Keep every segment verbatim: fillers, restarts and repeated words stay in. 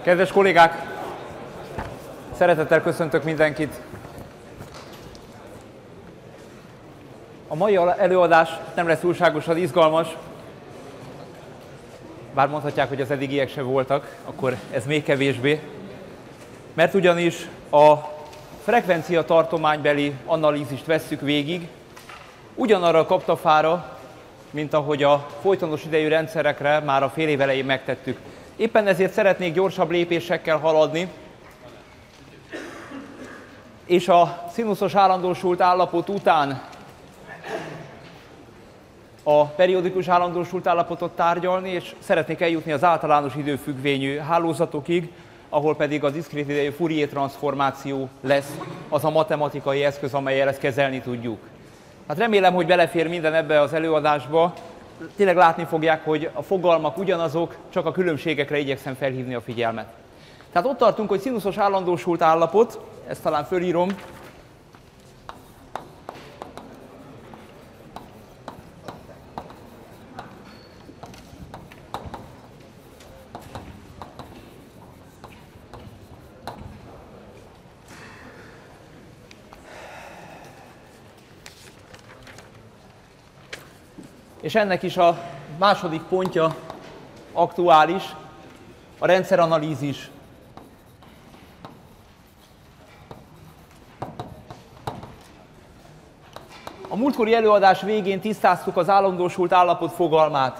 Kedves kollégák! Szeretettel köszöntök mindenkit! A mai előadás nem lesz túlságosan izgalmas, bár mondhatják, hogy az eddigiek se voltak, akkor ez még kevésbé, mert ugyanis a frekvencia tartománybeli analízist vesszük végig, ugyanarra a kaptafára, mint ahogy a folytonos idejű rendszerekre már a fél év elején megtettük. Éppen ezért szeretnék gyorsabb lépésekkel haladni, és a szinuszos állandósult állapot után a periódikus állandósult állapotot tárgyalni, és szeretnék eljutni az általános időfüggvényű hálózatokig, ahol pedig a diszkrét idejű Fourier transformáció lesz az a matematikai eszköz, amellyel ezt kezelni tudjuk. Hát remélem, hogy belefér minden ebbe az előadásba. Tényleg látni fogják, hogy a fogalmak ugyanazok, csak a különbségekre igyekszem felhívni a figyelmet. Tehát ott tartunk, hogy szinuszos állandósult állapot, ezt talán fölírom. És ennek is a második pontja aktuális, a rendszeranalízis. A múltkori előadás végén tisztáztuk az állandósult állapot fogalmát.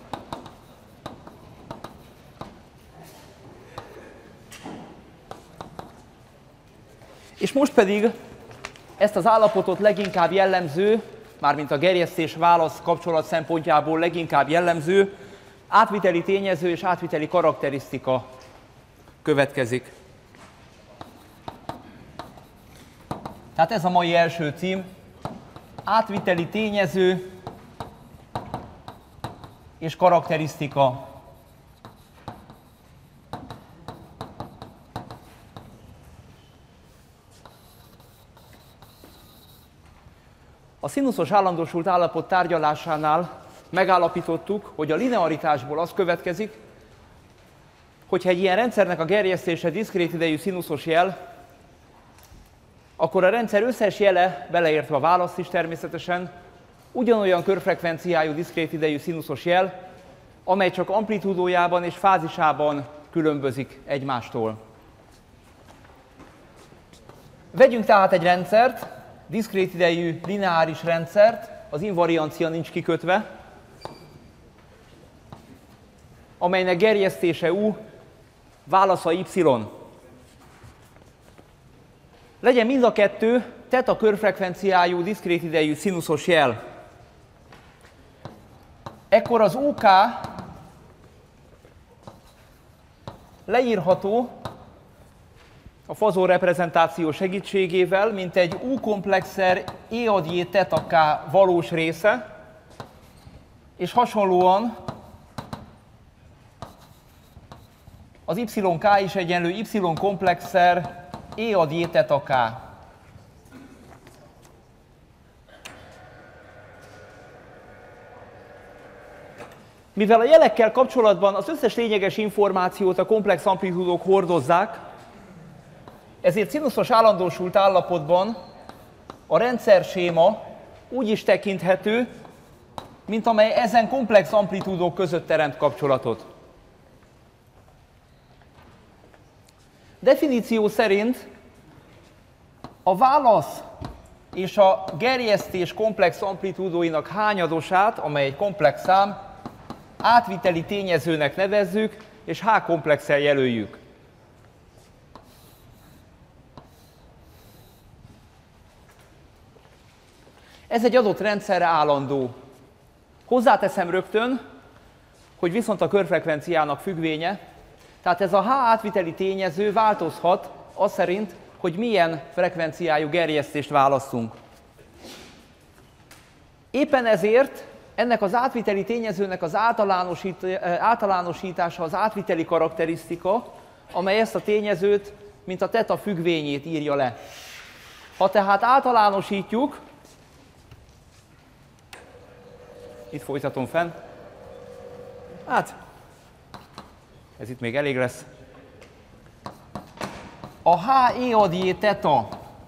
És most pedig ezt az állapotot leginkább jellemző, mármint a gerjesztés-válasz kapcsolat szempontjából leginkább jellemző, átviteli tényező és átviteli karakterisztika következik. Tehát ez a mai első cím, átviteli tényező és karakterisztika. A szinuszos állandósult állapot tárgyalásánál megállapítottuk, hogy a linearitásból az következik, hogyha egy ilyen rendszernek a gerjesztése diszkrét idejű szinuszos jel, akkor a rendszer összes jele, beleértve a választ is természetesen, ugyanolyan körfrekvenciájú diszkrét idejű szinuszos jel, amely csak amplitúdójában és fázisában különbözik egymástól. Vegyünk tehát egy rendszert, diszkrét idejű lineáris rendszert, az invariancia nincs kikötve, amelynek gerjesztése U, válasza Y. Legyen mind a kettő teta körfrekvenciájú diszkrét idejű szinuszos jel. Ekkor az U K leírható a fazor reprezentáció segítségével, mint egy U-komplexer E ad J teta K valós része, és hasonlóan az Y K is egyenlő Y-komplexer E ad J teta K. Mivel a jelekkel kapcsolatban az összes lényeges információt a komplex amplitúdók hordozzák, ezért szinuszos állandósult állapotban a rendszerséma úgy is tekinthető, mint amely ezen komplex amplitúdók között teremt kapcsolatot. Definíció szerint a válasz és a gerjesztés komplex amplitúdóinak hányadosát, amely egy komplex szám, átviteli tényezőnek nevezzük, és H komplexel jelöljük. Ez egy adott rendszerre állandó. Hozzáteszem rögtön, hogy viszont a körfrekvenciának függvénye, tehát ez a H átviteli tényező változhat az szerint, hogy milyen frekvenciájú gerjesztést választunk. Éppen ezért ennek az átviteli tényezőnek az általánosít, általánosítása az átviteli karakterisztika, amely ezt a tényezőt, mint a teta függvényét írja le. Ha tehát általánosítjuk, itt folytatom fenn, hát ez itt még elég lesz. a H E ad J theta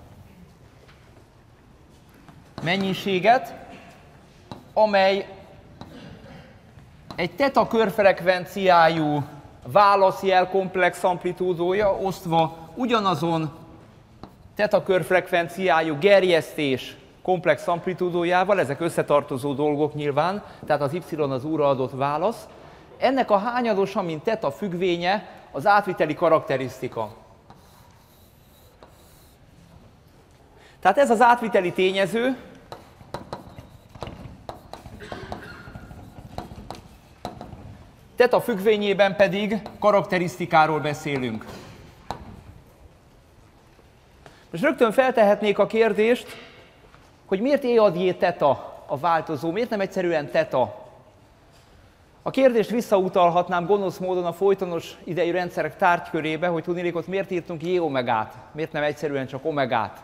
mennyiséget, amely egy theta körfrekvenciájú válaszjel komplex amplitúdója osztva ugyanazon theta körfrekvenciájú gerjesztés komplex amplitúdójával, ezek összetartozó dolgok nyilván, tehát az y az újra adott válasz. Ennek a hányadosa, mint theta függvénye, az átviteli karakterisztika. Tehát ez az átviteli tényező, theta függvényében pedig karakterisztikáról beszélünk. Most rögtön feltehetnék a kérdést, hogy miért E ad J theta a változó, miért nem egyszerűen theta? A kérdést visszautalhatnám gonosz módon a folytonos idejű rendszerek tárgykörébe, hogy tudnék, ott miért írtunk J omegát, miért nem egyszerűen csak omegát.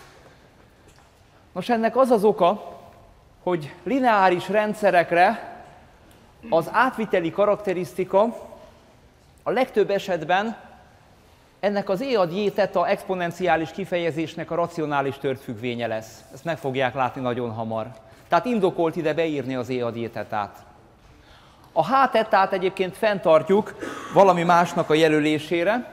Nos, ennek az az oka, hogy lineáris rendszerekre az átviteli karakterisztika a legtöbb esetben ennek az E ad J theta exponenciális kifejezésnek a racionális tört függvénye lesz. Ezt meg fogják látni nagyon hamar. Tehát indokolt ide beírni az E ad J thetát. A H tetát egyébként fenntartjuk valami másnak a jelölésére,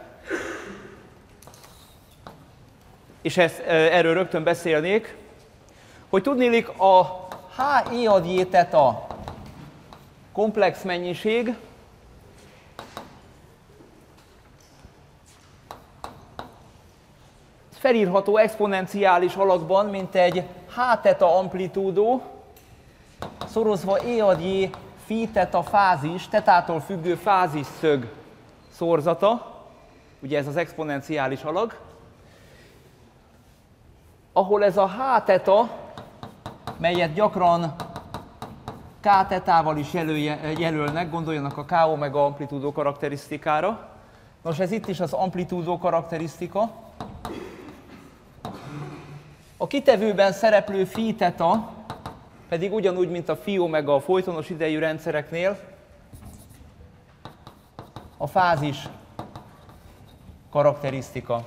és ezt, erről rögtön beszélnék, hogy tudniillik a H E ad J theta komplex mennyiség felírható exponenciális alakban, mint egy H theta amplitúdó szorozva E ad J phi theta fázis, tetától függő fázisszög szorzata, ugye ez az exponenciális alak, ahol ez a H theta, melyet gyakran K tetával is jelölje, jelölnek, gondoljanak a K omega amplitúdó karakterisztikára. Nos, ez itt is az amplitúdó karakterisztika. A kitevőben szereplő phi theta pedig ugyanúgy, mint a phi omega a folytonos idejű rendszereknél, a fázis karakterisztika.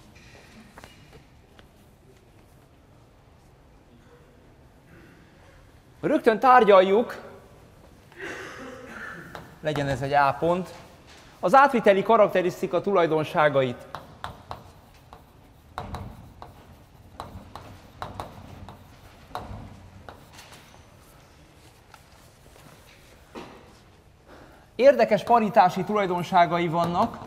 Rögtön tárgyaljuk, legyen ez egy A pont, az átviteli karakterisztika tulajdonságait. Érdekes paritási tulajdonságai vannak,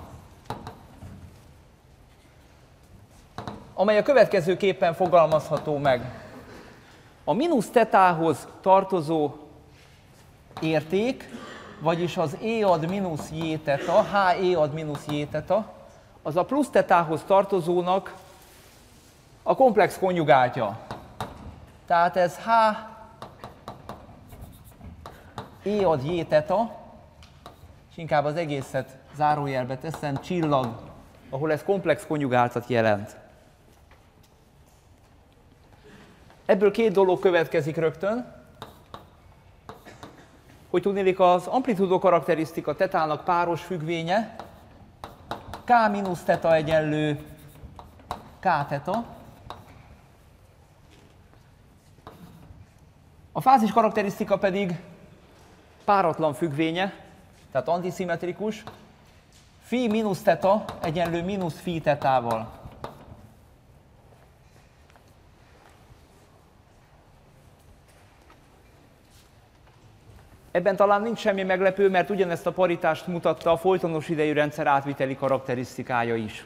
amely a következőképpen fogalmazható meg. A mínusz tetához tartozó érték, vagyis az E ad mínusz J theta, H E ad mínusz J theta, az a plusz tetához tartozónak a komplex konjugáltja. Tehát ez H E ad J theta, és inkább az egészet zárójelbe teszem, csillag, ahol ez komplex konjugáltat jelent. Ebből két dolog következik rögtön, hogy tudniillik az amplitúdó karakterisztika tetának páros függvénye, K mínusz theta egyenlő K theta. A fázis karakterisztika pedig páratlan függvénye, tehát antiszimmetrikus, phi mínusz theta egyenlő mínusz phi tetával. Ebben talán nincs semmi meglepő, mert ugyanezt a paritást mutatta a folytonos idejű rendszer átviteli karakterisztikája is.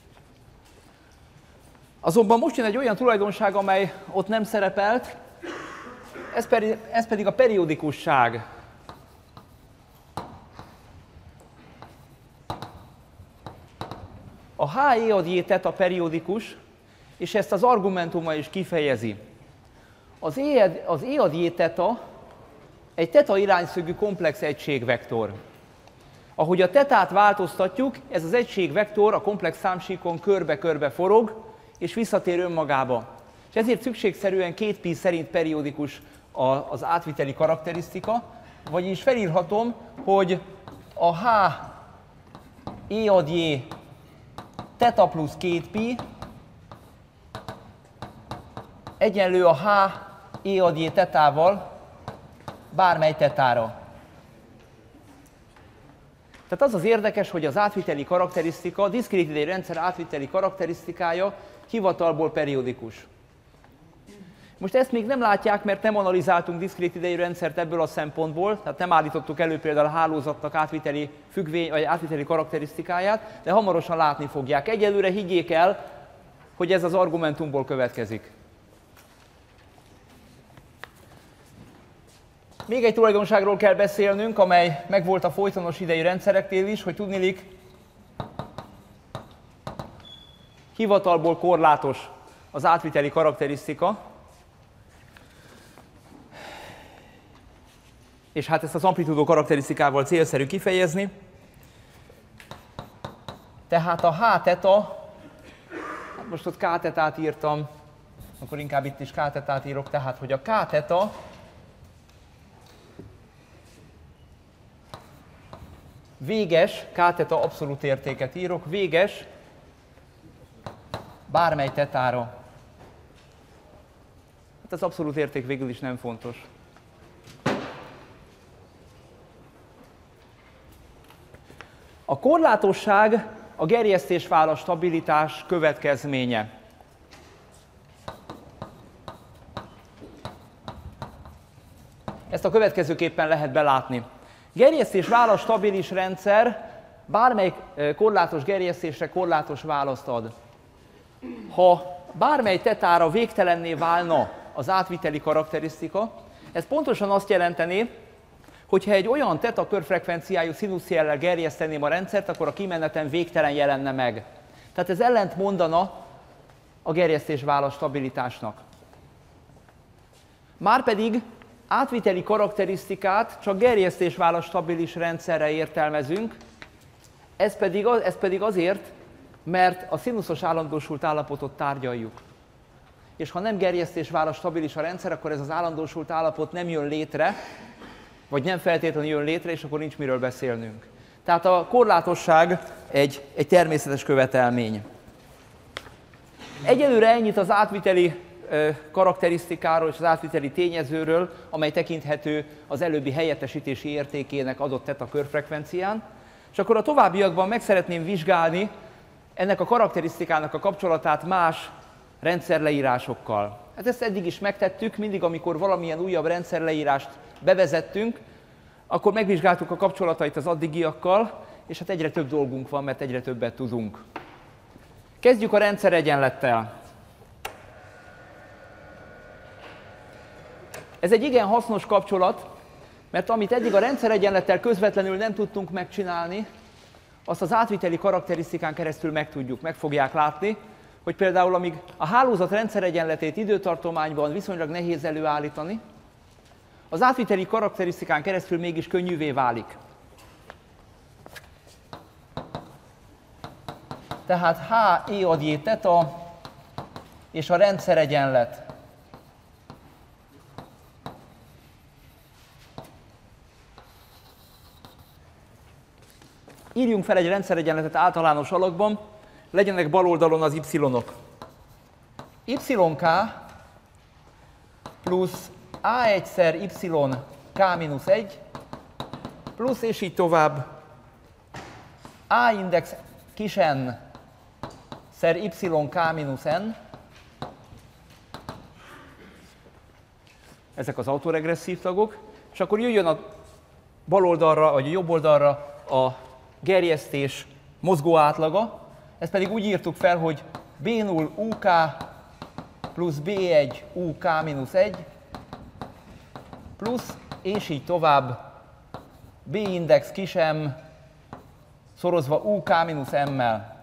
Azonban most jön egy olyan tulajdonság, amely ott nem szerepelt, ez pedig, ez pedig a periódikusság. A H E ad J theta periódikus, és ezt az argumentuma is kifejezi. Az E ad J theta egy theta irányszögű komplex egységvektor. Ahogy a tetát változtatjuk, ez az egységvektor a komplex számsíkon körbe-körbe forog, és visszatér önmagába. És ezért szükségszerűen két pi szerint periódikus az átviteli karakterisztika, vagyis felírhatom, hogy a H E ad J teta plusz két pi egyenlő a h e ad j tetával bármely tetára. Tehát az az érdekes, hogy az átviteli karakterisztika, a diszkrét idejű rendszer átviteli karakterisztikája hivatalból periódikus. Most ezt még nem látják, mert nem analizáltunk diszkrét idejű rendszert ebből a szempontból, tehát nem állítottuk elő például a hálózatnak átviteli függvény, vagy átviteli karakterisztikáját, de hamarosan látni fogják. Egyelőre higgyék el, hogy ez az argumentumból következik. Még egy tulajdonságról kell beszélnünk, amely megvolt a folytonos idejű rendszereknél is, hogy tudniillik, hivatalból korlátos az átviteli karakterisztika, és hát ezt az amplitúdó karakterisztikával célszerű kifejezni. Tehát a h teta, hát most ott k tetát írtam, akkor inkább itt is k tetát írok, tehát hogy a k teta véges, k teta abszolút értéket írok, véges bármely tetára. Hát az abszolút érték végül is nem fontos. A korlátosság a gerjesztésvála stabilitás következménye. Ezt a következőképpen lehet belátni. Gerjesztésvála stabilis rendszer bármelyik korlátos gerjesztésre korlátos választ ad. Ha bármely tetára végtelenné válna az átviteli karakterisztika, ez pontosan azt jelenteni, hogyha egy olyan teta körfrekvenciájú színuszjellel gerjeszteném a rendszert, akkor a kimeneten végtelen jelenne meg. Tehát ez ellent mondana a gerjesztésvála stabilitásnak. Márpedig átviteli karakterisztikát csak gerjesztésvála stabilis rendszerre értelmezünk, ez pedig, az, ez pedig azért, mert a színuszos állandósult állapotot tárgyaljuk. És ha nem gerjesztésvála stabilis a rendszer, akkor ez az állandósult állapot nem jön létre, vagy nem feltétlenül jön létre, és akkor nincs miről beszélnünk. Tehát a korlátosság egy, egy természetes követelmény. Egyelőre ennyit az átviteli karakterisztikáról és az átviteli tényezőről, amely tekinthető az előbbi helyettesítési értékének adott teta körfrekvencián. És akkor a továbbiakban meg szeretném vizsgálni ennek a karakterisztikának a kapcsolatát más rendszerleírásokkal. Hát ezt eddig is megtettük, mindig amikor valamilyen újabb rendszerleírást bevezettünk, akkor megvizsgáltuk a kapcsolatait az addigiakkal, és hát egyre több dolgunk van, mert egyre többet tudunk. Kezdjük a rendszeregyenlettel. Ez egy igen hasznos kapcsolat, mert amit eddig a rendszeregyenlettel közvetlenül nem tudtunk megcsinálni, azt az átviteli karakterisztikán keresztül meg tudjuk, meg fogják látni, hogy például amíg a hálózat rendszeregyenletét időtartományban viszonylag nehéz előállítani, az átviteli karakterisztikán keresztül mégis könnyűvé válik. Tehát H E ad J teta és a rendszeregyenlet. Írjunk fel egy rendszeregyenletet általános alakban, legyenek bal oldalon az y-ok. Yk plusz á egyszer y k mínusz egy plusz és így tovább a index kis n szer y k mínusz n. Ezek az autoregresszív tagok, és akkor jöjjön a bal oldalra, vagy a jobb oldalra a gerjesztés mozgó átlaga. Ezt pedig úgy írtuk fel, hogy B null uk plusz B egy uk mínusz egy plusz, és így tovább, B index kis m szorozva uk mínusz m-mel.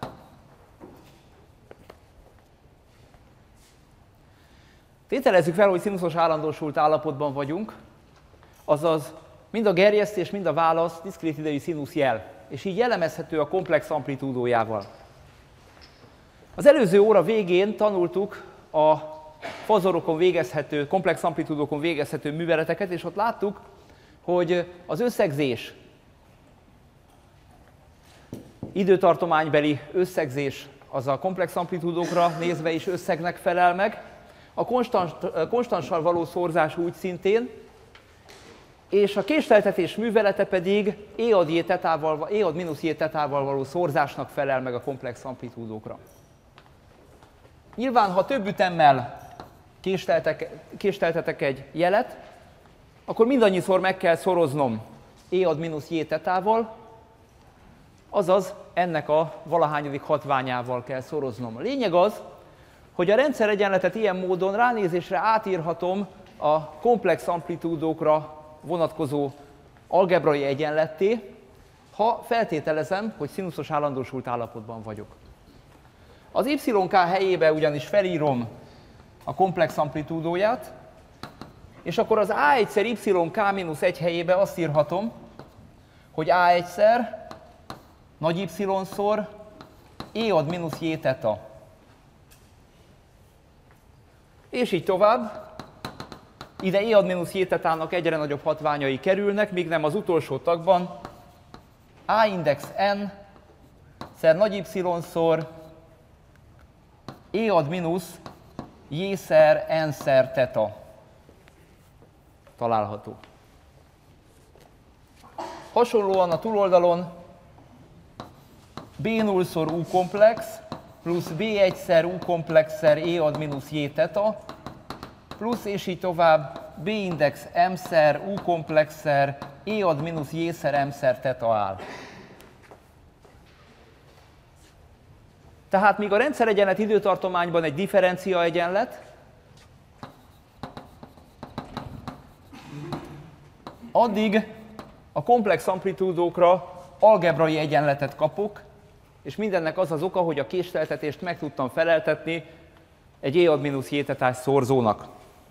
Tételezzük fel, hogy színuszos állandósult állapotban vagyunk, azaz mind a gerjesztés, mind a válasz diszkrét idejű színuszjel, és így jellemezhető a komplex amplitúdójával. Az előző óra végén tanultuk a fazorokon végezhető, komplex amplitúdókon végezhető műveleteket, és ott láttuk, hogy az összegzés, időtartománybeli összegzés az a komplex amplitúdókra nézve is összegnek felel meg, a konstans, konstanssal való szorzás úgy szintén, és a késleltetés művelete pedig E ad J tetával, E ad mínusz J tetával való szorzásnak felel meg a komplex amplitúdókra. Nyilván, ha több ütemmel késleltetek egy jelet, akkor mindannyiszor meg kell szoroznom E ad mínusz J tetával, azaz ennek a valahányadik hatványával kell szoroznom. A lényeg az, hogy a rendszeregyenletet ilyen módon ránézésre átírhatom a komplex amplitúdókra vonatkozó algebrai egyenletté, ha feltételezem, hogy szinuszos állandósult állapotban vagyok. Az Y K helyébe ugyanis felírom a komplex amplitúdóját, és akkor az A egyszer Y K mínusz egy helyébe azt írhatom, hogy A egyszer nagy Y-szor E ad mínusz J teta. És így tovább. Ide E ad mínusz J tetának egyre nagyobb hatványai kerülnek, míg nem az utolsó tagban A index n szer nagy Y-szor E ad mínusz J szer n szer teta található. Hasonlóan a túloldalon B null-szor U komplex plusz B egy-szer U komplexszer E ad mínusz J teta plusz és így tovább B index M-szer U komplexszer E ad mínusz J szer M-szer teta áll. Tehát míg a rendszeregyenlet időtartományban egy differencia egyenlet, addig a komplex amplitúdókra algebrai egyenletet kapok, és mindennek az az oka, hogy a késleltetést meg tudtam feleltetni egy E ad mínusz J tetás szorzónak.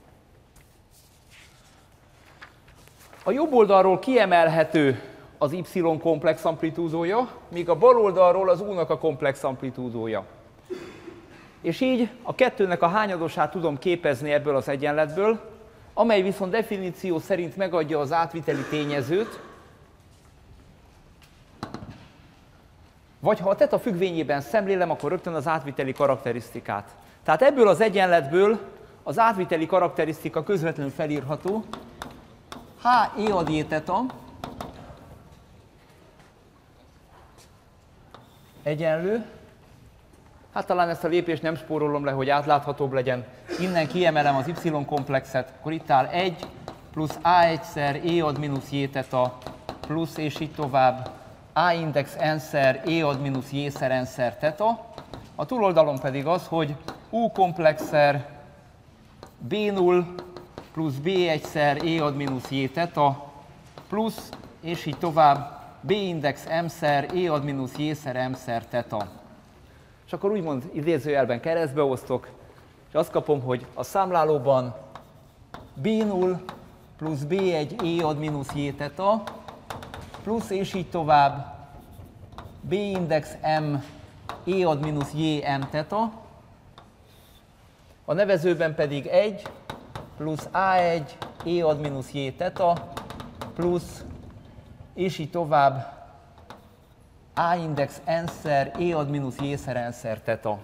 A jobb oldalról kiemelhető az Y komplex amplitúdója, míg a bal oldalról az U-nak a komplex amplitúdója. És így a kettőnek a hányadosát tudom képezni ebből az egyenletből, amely viszont definíció szerint megadja az átviteli tényezőt, vagy ha a teta függvényében szemlélem, akkor rögtön az átviteli karakterisztikát. Tehát ebből az egyenletből az átviteli karakterisztika közvetlenül felírható, H E ad J teta egyenlő, hát talán ezt a lépést nem spórolom le, hogy átláthatóbb legyen. Innen kiemelem az Y komplexet, akkor itt áll egy plusz A egyszer E ad mínusz J teta plusz és így tovább A index n-szer E ad mínusz J szer n-szer teta. A túloldalon pedig az, hogy U komplexszer B null plusz B egyszer E ad mínusz J teta plusz és így tovább B index M-szer E ad mínusz J szer M-szer teta. És akkor úgymond idézőjelben keresztbe osztok, és azt kapom, hogy a számlálóban B null plusz B egy E ad mínusz J teta plusz és így tovább B index M E ad mínusz J M teta, a nevezőben pedig egy plusz A egy E ad mínusz J teta plusz és így tovább A index n-szer E ad mínusz J szer n-szer teta.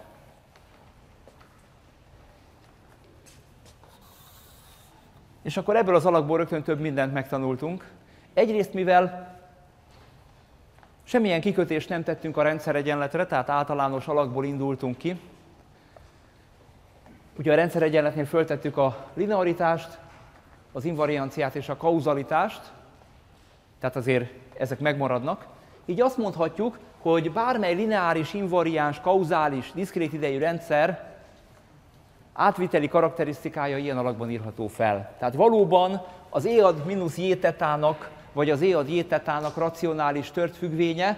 És akkor ebből az alakból rögtön több mindent megtanultunk. Egyrészt, mivel semmilyen kikötést nem tettünk a rendszeregyenletre, tehát általános alakból indultunk ki. Ugye a rendszeregyenletnél föltettük a linearitást, az invarianciát és a kauzalitást, tehát azért ezek megmaradnak. Így azt mondhatjuk, hogy bármely lineáris, invariáns, kauzális, diszkrét idejű rendszer átviteli karakterisztikája ilyen alakban írható fel. Tehát valóban az E ad mínusz J tetának, vagy az E ad J tetának racionális tört függvénye,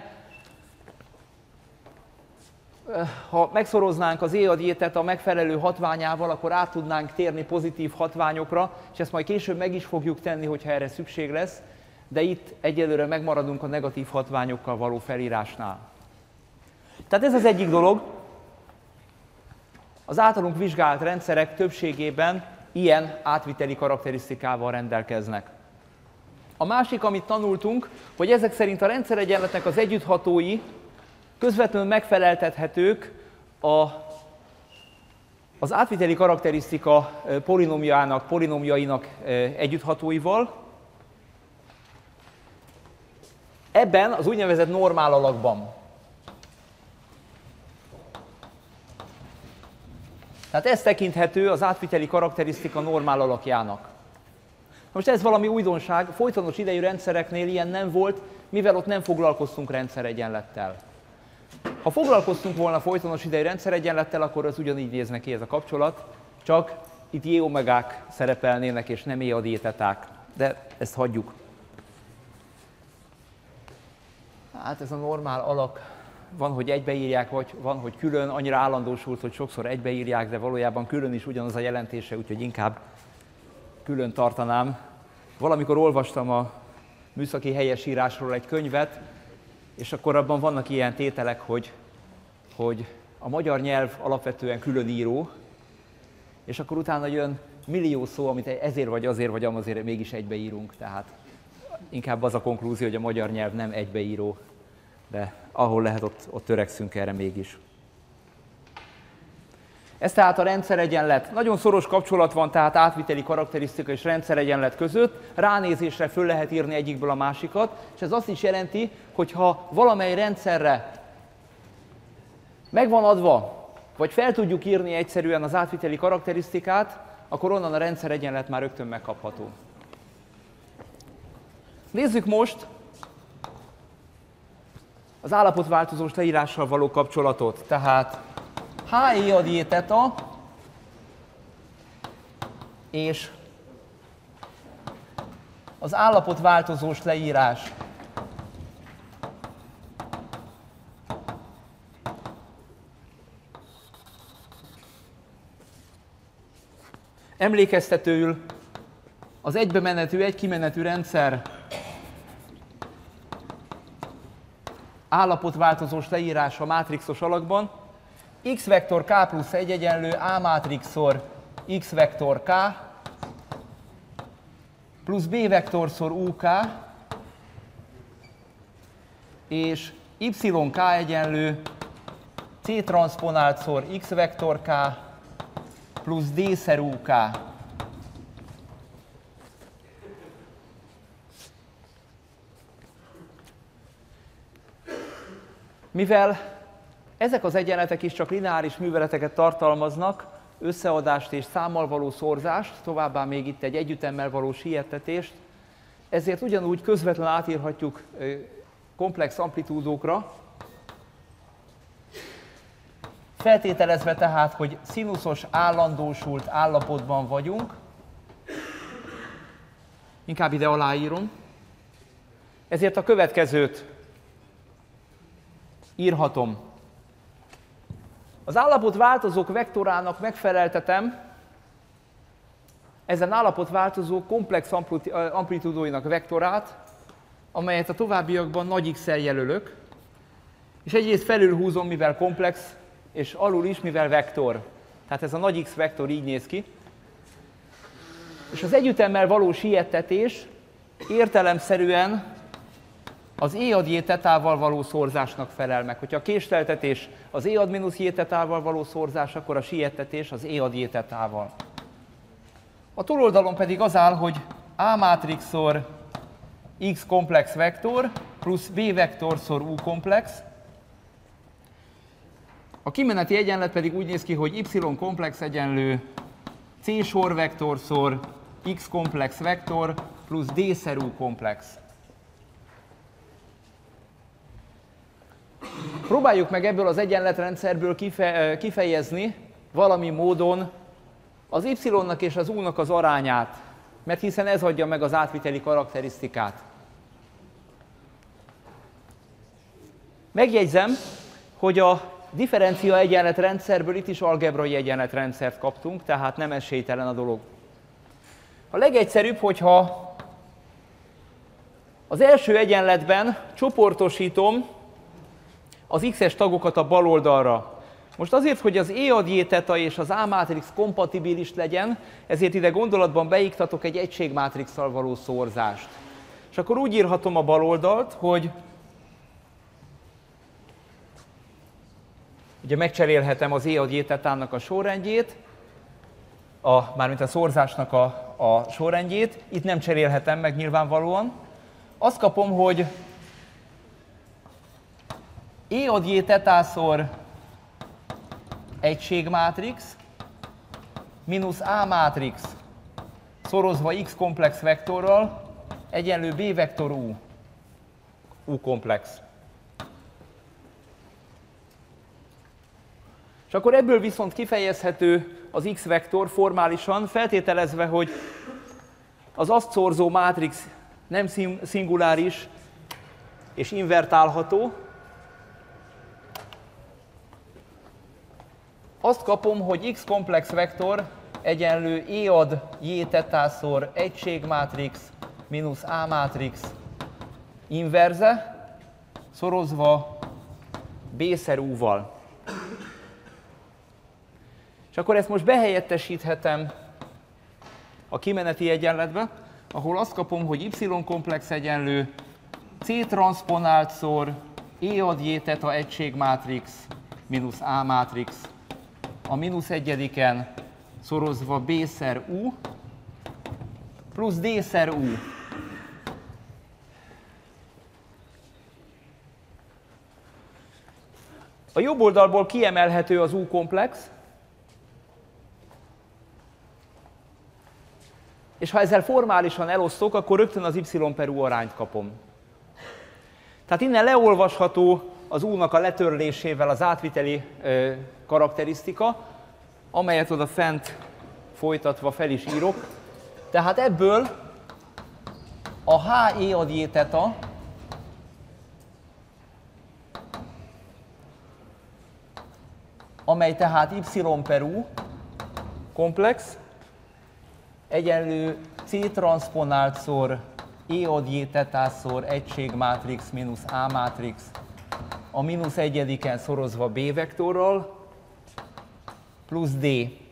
ha megszoroznánk az E ad J teta megfelelő hatványával, akkor át tudnánk térni pozitív hatványokra, és ezt majd később meg is fogjuk tenni, hogyha erre szükség lesz, de itt egyelőre megmaradunk a negatív hatványokkal való felírásnál. Tehát ez az egyik dolog. Az általunk vizsgált rendszerek többségében ilyen átviteli karakterisztikával rendelkeznek. A másik, amit tanultunk, hogy ezek szerint a rendszeregyenletnek az együtthatói közvetlenül megfeleltethetők a, az átviteli karakterisztika polinomiának, polinomiainak együtthatóival. Ebben az úgynevezett normál alakban. Tehát ez tekinthető az átviteli karakterisztika normál alakjának. Most ez valami újdonság, folytonos idejű rendszereknél ilyen nem volt, mivel ott nem foglalkoztunk rendszeregyenlettel. Ha foglalkoztunk volna folytonos idejű rendszeregyenlettel, akkor az ugyanígy nézne ki ez a kapcsolat, csak itt J omegák szerepelnének, és nem E ad J teták. De ezt hagyjuk. Hát ez a normál alak, van, hogy egybeírják, vagy van, hogy külön, annyira állandósult, hogy sokszor egybeírják, de valójában külön is ugyanaz a jelentése, úgyhogy inkább külön tartanám. Valamikor olvastam a műszaki helyesírásról egy könyvet, és akkor abban vannak ilyen tételek, hogy, hogy a magyar nyelv alapvetően különíró, és akkor utána jön millió szó, amit ezért vagy azért vagy amazért mégis egybeírunk. Tehát inkább az a konklúzió, hogy a magyar nyelv nem egybeíró, de ahol lehet, ott, ott törekszünk erre mégis. Ez tehát a rendszeregyenlet. Nagyon szoros kapcsolat van tehát átviteli karakterisztika és rendszeregyenlet között. Ránézésre föl lehet írni egyikből a másikat, és ez azt is jelenti, hogy ha valamely rendszerre megvan adva, vagy fel tudjuk írni egyszerűen az átviteli karakterisztikát, akkor onnan a rendszeregyenlet már rögtön megkapható. Nézzük most az állapotváltozós leírással való kapcsolatot. Tehát H E ad J teta és az állapotváltozós leírás. Emlékeztetőül az egybemenetű, egykimenetű rendszer állapotváltozós leírása mátrixos alakban x vektor k plusz egy egyenlő A mátrixszor x vektor k plusz B vektorszor U K és y k egyenlő C transzponáltszor x vektor k plusz D szer U K. Mivel ezek az egyenletek is csak lineáris műveleteket tartalmaznak, összeadást és számmal való szorzást, továbbá még itt egy együttemmel való siettetést, ezért ugyanúgy közvetlenül átírhatjuk komplex amplitúdókra, feltételezve tehát, hogy szinuszos állandósult állapotban vagyunk, inkább ide aláírom, ezért a következőt írhatom. Az állapotváltozók vektorának megfeleltetem ezen állapotváltozók komplex amplitúdóinak vektorát, amelyet a továbbiakban nagy X-el jelölök, és egyrészt felülhúzom, mivel komplex, és alul is, mivel vektor. Tehát ez a nagy X vektor így néz ki. És az együttemmel való siettetés értelemszerűen az E ad J tetával való szorzásnak felel meg. Hogyha a késleltetés az E ad mínusz J tetával való szorzás, akkor a siettetés az E ad J tetával. A túloldalon pedig az áll, hogy A mátrixszor X komplex vektor plusz B vektorszor U komplex. A kimeneti egyenlet pedig úgy néz ki, hogy Y komplex egyenlő C sor vektorszor X komplex vektor plusz D szer U komplex. Próbáljuk meg ebből az egyenletrendszerből kife, kifejezni valami módon az Y-nak és az U-nak az arányát, mert hiszen ez adja meg az átviteli karakterisztikát. Megjegyzem, hogy a differencia egyenletrendszerből itt is algebrai egyenletrendszert kaptunk, tehát nem esélytelen a dolog. A legegyszerűbb, hogyha az első egyenletben csoportosítom az X-es tagokat a bal oldalra. Most azért, hogy az E ad J teta és az A mátrix kompatibilis legyen, ezért ide gondolatban beiktatok egy egységmátrixsal való szorzást. És akkor úgy írhatom a bal oldalt, hogy ugye megcserélhetem az E ad J tetának a sorrendjét, a, mármint a szorzásnak a, a sorrendjét, itt nem cserélhetem meg nyilvánvalóan. Azt kapom, hogy E ad J tetászor egységmátrix mínusz A mátrix szorozva X komplex vektorral egyenlő B vektor U. U komplex. És akkor ebből viszont kifejezhető az X vektor formálisan, feltételezve, hogy az azt szorzó mátrix nem szinguláris és invertálható. Azt kapom, hogy X komplex vektor egyenlő E ad J tetászor egységmátrix mínusz A mátrix inverze szorozva B-szer U-val. És akkor ezt most behelyettesíthetem a kimeneti egyenletbe, ahol azt kapom, hogy Y komplex egyenlő C transzponáltszor E ad J teta egységmátrix mínusz A mátrix a mínusz egyediken szorozva B-szer U plusz D-szer U. A jobb oldalból kiemelhető az U komplex, és ha ezzel formálisan elosztok, akkor rögtön az Y per U arányt kapom. Tehát innen leolvasható az U-nak a letörlésével az átviteli ö, karakterisztika, amelyet oda fent folytatva fel is írok. Tehát ebből a H E ad J teta amely tehát Y per U komplex egyenlő C transzponáltszor E ad J tetászor egységmátrix mínusz A mátrix a mínusz egyediken szorozva B vektorral plusz D.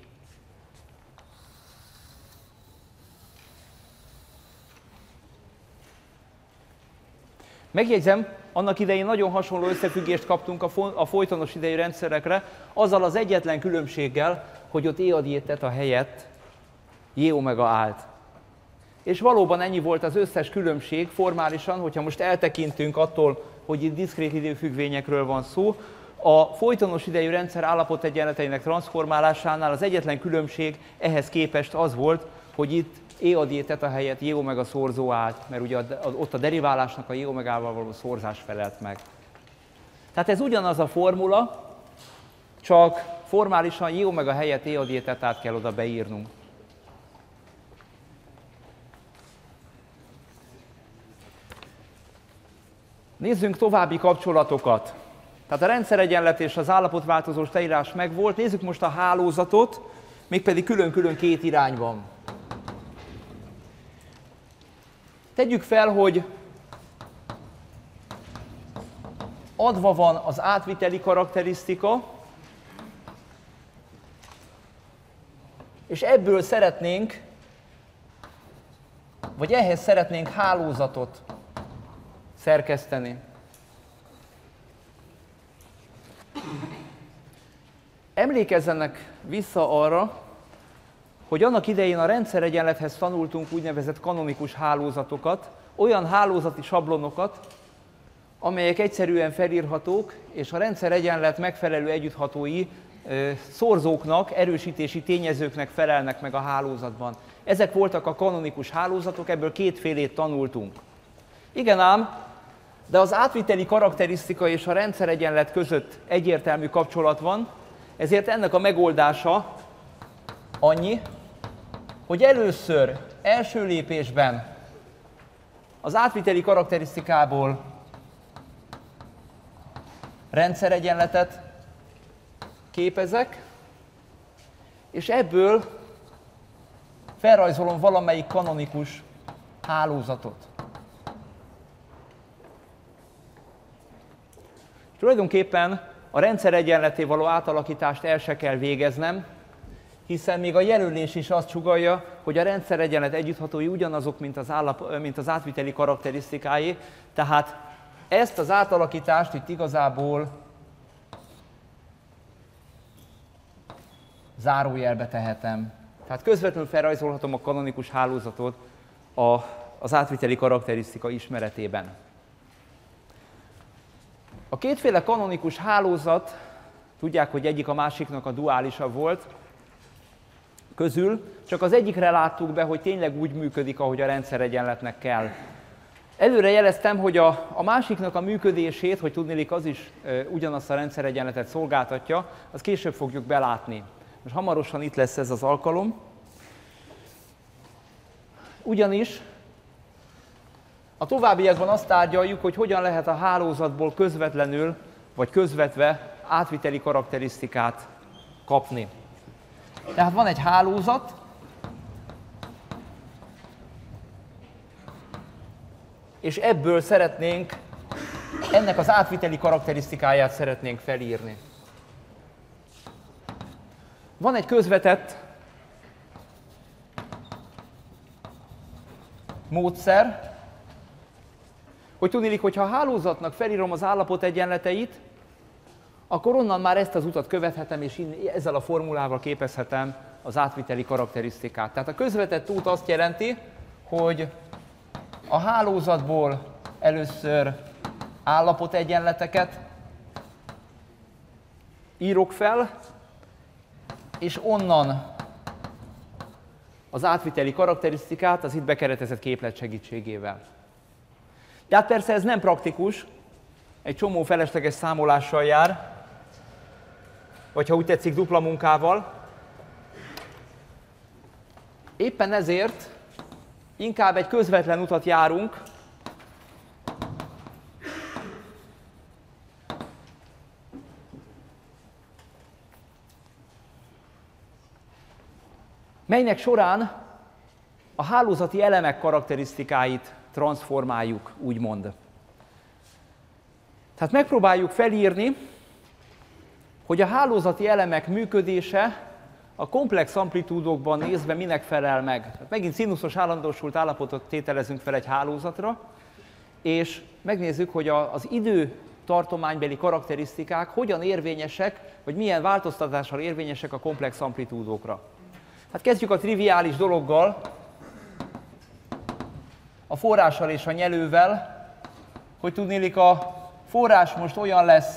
Megjegyzem, annak idején nagyon hasonló összefüggést kaptunk a folytonos idejű rendszerekre, azzal az egyetlen különbséggel, hogy ott E ad J teta helyett J omega állt. És valóban ennyi volt az összes különbség formálisan, hogyha most eltekintünk attól, hogy itt diszkrét időfüggvényekről van szó, a folytonos idejű rendszer állapotegyenleteinek transformálásánál az egyetlen különbség ehhez képest az volt, hogy itt E ad J teta helyett J omega szorzó állt, mert ugye ott a deriválásnak a J omegával való szorzás felelt meg. Tehát ez ugyanaz a formula, csak formálisan J omega helyett E ad J tetát kell oda beírnunk. Nézzünk további kapcsolatokat. Tehát a rendszeregyenlet és az állapotváltozós leírás megvolt. Nézzük most a hálózatot, mégpedig külön-külön két irányban. Tegyük fel, hogy adva van az átviteli karakterisztika, és ebből szeretnénk, vagy ehhez szeretnénk hálózatot szerkeszteni. Emlékezzenek vissza arra, hogy annak idején a rendszeregyenlethez tanultunk úgynevezett kanonikus hálózatokat, olyan hálózati sablonokat, amelyek egyszerűen felírhatók, és a rendszeregyenlet megfelelő együtthatói szorzóknak, erősítési tényezőknek felelnek meg a hálózatban. Ezek voltak a kanonikus hálózatok, ebből kétfélét tanultunk. Igen ám, de az átviteli karakterisztika és a rendszeregyenlet között egyértelmű kapcsolat van, ezért ennek a megoldása annyi, hogy először, első lépésben az átviteli karakterisztikából rendszeregyenletet képezek, és ebből felrajzolom valamelyik kanonikus hálózatot. Tulajdonképpen a rendszeregyenletté való átalakítást el se kell végeznem, hiszen még a jelölés is azt sugallja, hogy a rendszeregyenlet együtthatói ugyanazok, mint az, állap, mint az átviteli karakterisztikái, tehát ezt az átalakítást itt igazából zárójelbe tehetem. Tehát közvetlenül felrajzolhatom a kanonikus hálózatot a, az átviteli karakterisztika ismeretében. A kétféle kanonikus hálózat, tudják, hogy egyik a másiknak a duálisabb volt, közül csak az egyikre láttuk be, hogy tényleg úgy működik, ahogy a rendszeregyenletnek kell. Előre jeleztem, hogy a, a másiknak a működését, hogy tudniillik az is e, ugyanazt a rendszeregyenletet szolgáltatja, azt később fogjuk belátni. Most hamarosan itt lesz ez az alkalom. Ugyanis a továbbiakban azt tárgyaljuk, hogy hogyan lehet a hálózatból közvetlenül vagy közvetve átviteli karakterisztikát kapni. Tehát van egy hálózat, és ebből szeretnénk, ennek az átviteli karakterisztikáját szeretnénk felírni. Van egy közvetett módszer, hogy tudniillik, hogy ha a hálózatnak felírom az állapot egyenleteit, akkor onnan már ezt az utat követhetem, és ezzel a formulával képezhetem az átviteli karakterisztikát. Tehát a közvetett út azt jelenti, hogy a hálózatból először állapot egyenleteket írok fel, és onnan az átviteli karakterisztikát az itt bekeretezett képlet segítségével. De hát persze ez nem praktikus, egy csomó felesleges számolással jár, vagy ha úgy tetszik, dupla munkával. Éppen ezért inkább egy közvetlen utat járunk, melynek során a hálózati elemek karakterisztikáit transformáljuk, úgymond. Tehát megpróbáljuk felírni, hogy a hálózati elemek működése a komplex amplitúdokban nézve minek felel meg. Tehát megint színuszos állandósult állapotot tételezünk fel egy hálózatra, és megnézzük, hogy az idő tartománybeli karakterisztikák hogyan érvényesek, vagy milyen változtatással érvényesek a komplex amplitúdokra. Hát kezdjük a triviális dologgal, a forrással és a nyelővel, hogy tudniillik, a forrás most olyan lesz,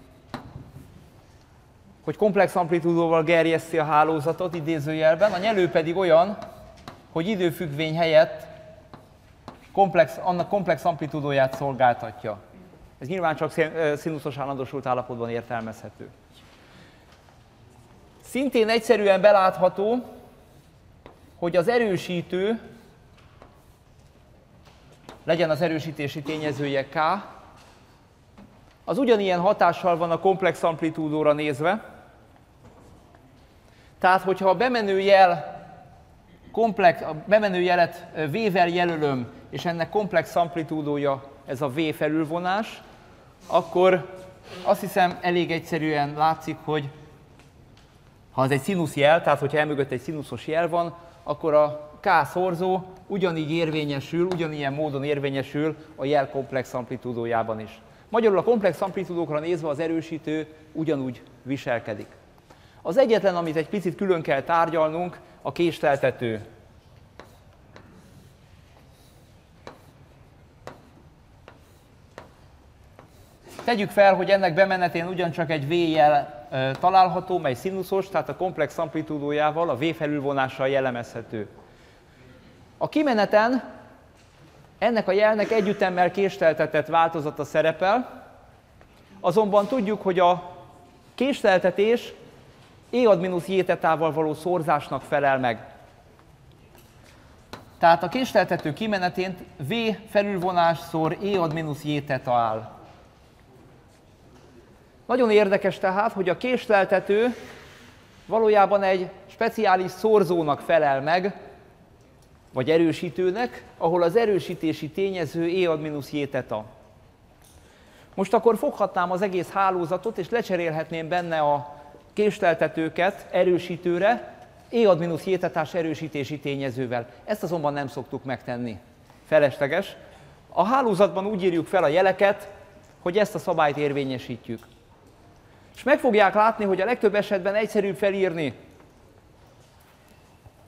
hogy komplex amplitúdóval gerjeszti a hálózatot idézőjelben, a nyelő pedig olyan, hogy időfüggvény helyett komplex, annak komplex amplitúdóját szolgáltatja. Ez nyilván csak színuszos állandósult állapotban értelmezhető. Szintén egyszerűen belátható, hogy az erősítő, legyen az erősítési tényezője K, az ugyanilyen hatással van a komplex amplitúdóra nézve. Tehát, hogyha a bemenő jel, komplex, a bemenő jelet V-vel jelölöm, és ennek komplex amplitúdója ez a V felülvonás, akkor azt hiszem elég egyszerűen látszik, hogy ha ez egy színuszjel, tehát hogyha emögött egy színuszos jel van, akkor a K szorzó ugyanígy érvényesül, ugyanilyen módon érvényesül a jel komplex amplitúdójában is. Magyarul a komplex amplitúdókra nézve az erősítő ugyanúgy viselkedik. Az egyetlen, amit egy picit külön kell tárgyalnunk, a késleltető. Tegyük fel, hogy ennek bemenetén ugyancsak egy V-jel e, található, mely színuszos, tehát a komplex amplitúdójával, a V felülvonással jellemezhető. A kimeneten ennek a jelnek együttemmel késleltetett változata szerepel, azonban tudjuk, hogy a késleltetés E ad mínusz J tetával való szorzásnak felel meg. Tehát a késleltető kimenetén V felülvonásszor E ad mínusz J teta áll. Nagyon érdekes tehát, hogy a késleltető valójában egy speciális szorzónak felel meg, vagy erősítőnek, ahol az erősítési tényező E ad mínusz J teta. Most akkor foghatnám az egész hálózatot, és lecserélhetném benne a késleltetőket erősítőre, E ad mínusz J tetás erősítési tényezővel. Ezt azonban nem szoktuk megtenni. Felesleges. A hálózatban úgy írjuk fel a jeleket, hogy ezt a szabályt érvényesítjük. És meg fogják látni, hogy a legtöbb esetben egyszerűbb felírni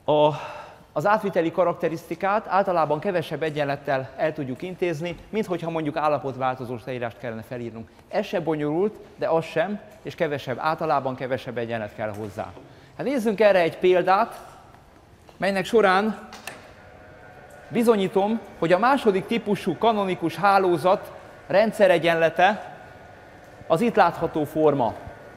A, az átviteli karakterisztikát általában kevesebb egyenlettel el tudjuk intézni, mint hogyha mondjuk állapotváltozós leírást kellene felírnunk. Ez se bonyolult, de az sem, és kevesebb, általában kevesebb egyenlet kell hozzá. Hát nézzünk erre egy példát, melynek során bizonyítom, hogy a második típusú kanonikus hálózat rendszeregyenlete az itt látható forma.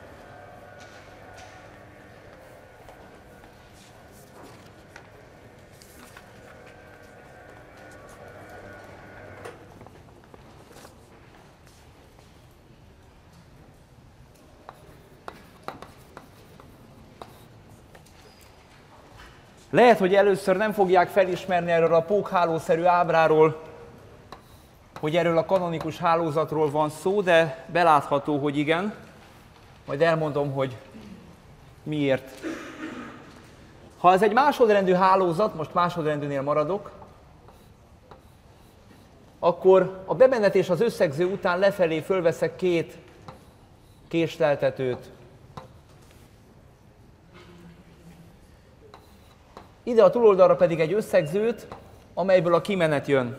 Lehet, hogy először nem fogják felismerni erről a pókhálószerű ábráról, hogy erről a kanonikus hálózatról van szó, de belátható, hogy igen. Majd elmondom, hogy miért. Ha ez egy másodrendű hálózat, most másodrendűnél maradok, akkor a bemenet és az összegző után lefelé fölveszek két késleltetőt. Ide a túloldalra pedig egy összegzőt, amelyből a kimenet jön.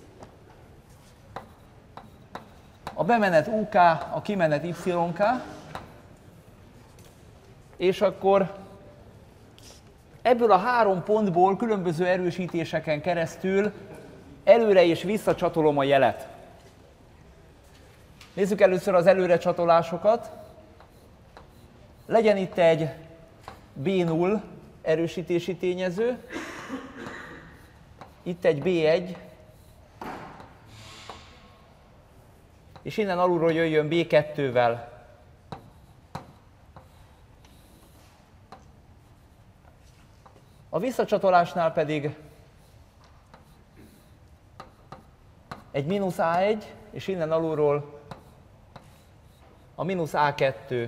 A bemenet u ká, a kimenet y ká, és akkor ebből a három pontból különböző erősítéseken keresztül előre és vissza csatolom a jelet. Nézzük először az előre csatolásokat. Legyen itt egy bé null erősítési tényező, itt egy bé egy, és innen alulról jöjjön bé kettővel. A visszacsatolásnál pedig egy mínusz á egy, és innen alulról a mínusz á kettő.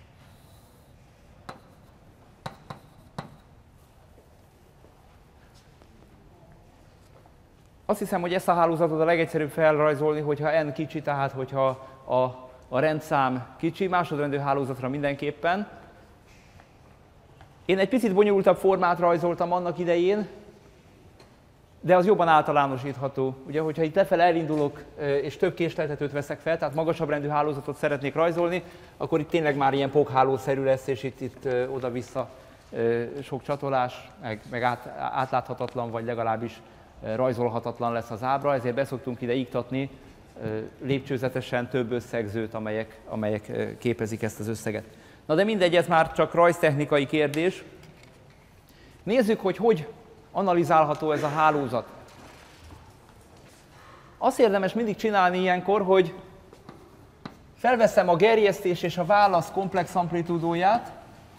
Azt hiszem, hogy ezt a hálózatot a legegyszerűbb felrajzolni, hogyha n kicsi, tehát hogyha a, a rendszám kicsi, másodrendű hálózatra mindenképpen. Én egy picit bonyolultabb formát rajzoltam annak idején, de az jobban általánosítható. Ugye, hogyha itt lefele elindulok és több késleltetőt veszek fel, tehát magasabb rendű hálózatot szeretnék rajzolni, akkor itt tényleg már ilyen pókhálószerű lesz, és itt, itt oda-vissza sok csatolás, meg, meg át, átláthatatlan, vagy legalábbis rajzolhatatlan lesz az ábra, ezért beszoktunk ide iktatni lépcsőzetesen több összegzőt, amelyek, amelyek képezik ezt az összeget. Na de mindegy, ez már csak rajztechnikai kérdés. Nézzük, hogy hogy analizálható ez a hálózat. Azt érdemes mindig csinálni ilyenkor, hogy felveszem a gerjesztés és a válasz komplex amplitúdóját,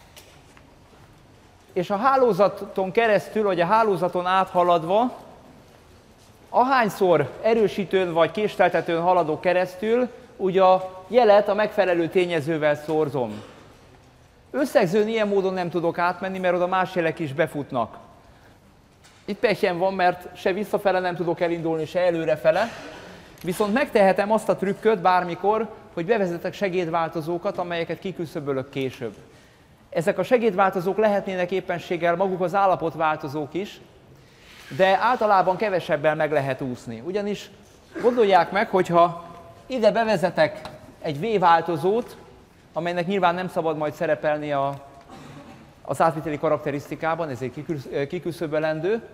és a hálózaton keresztül, vagy a hálózaton áthaladva, ahányszor erősítőn vagy késleltetőn haladok keresztül, úgy a jelet a megfelelő tényezővel szorzom. Összegzőn ilyen módon nem tudok átmenni, mert oda más jelek is befutnak. Itt pehjen van, mert se visszafele nem tudok elindulni, se előrefele. Viszont megtehetem azt a trükköt bármikor, hogy bevezetek segédváltozókat, amelyeket kiküszöbölök később. Ezek a segédváltozók lehetnének éppenséggel maguk az állapotváltozók is, de általában kevesebbel meg lehet úszni. Ugyanis gondolják meg, hogyha ide bevezetek egy V-változót, amelynek nyilván nem szabad majd szerepelni a, az átviteli karakterisztikában, ezért kiküszöbölendő.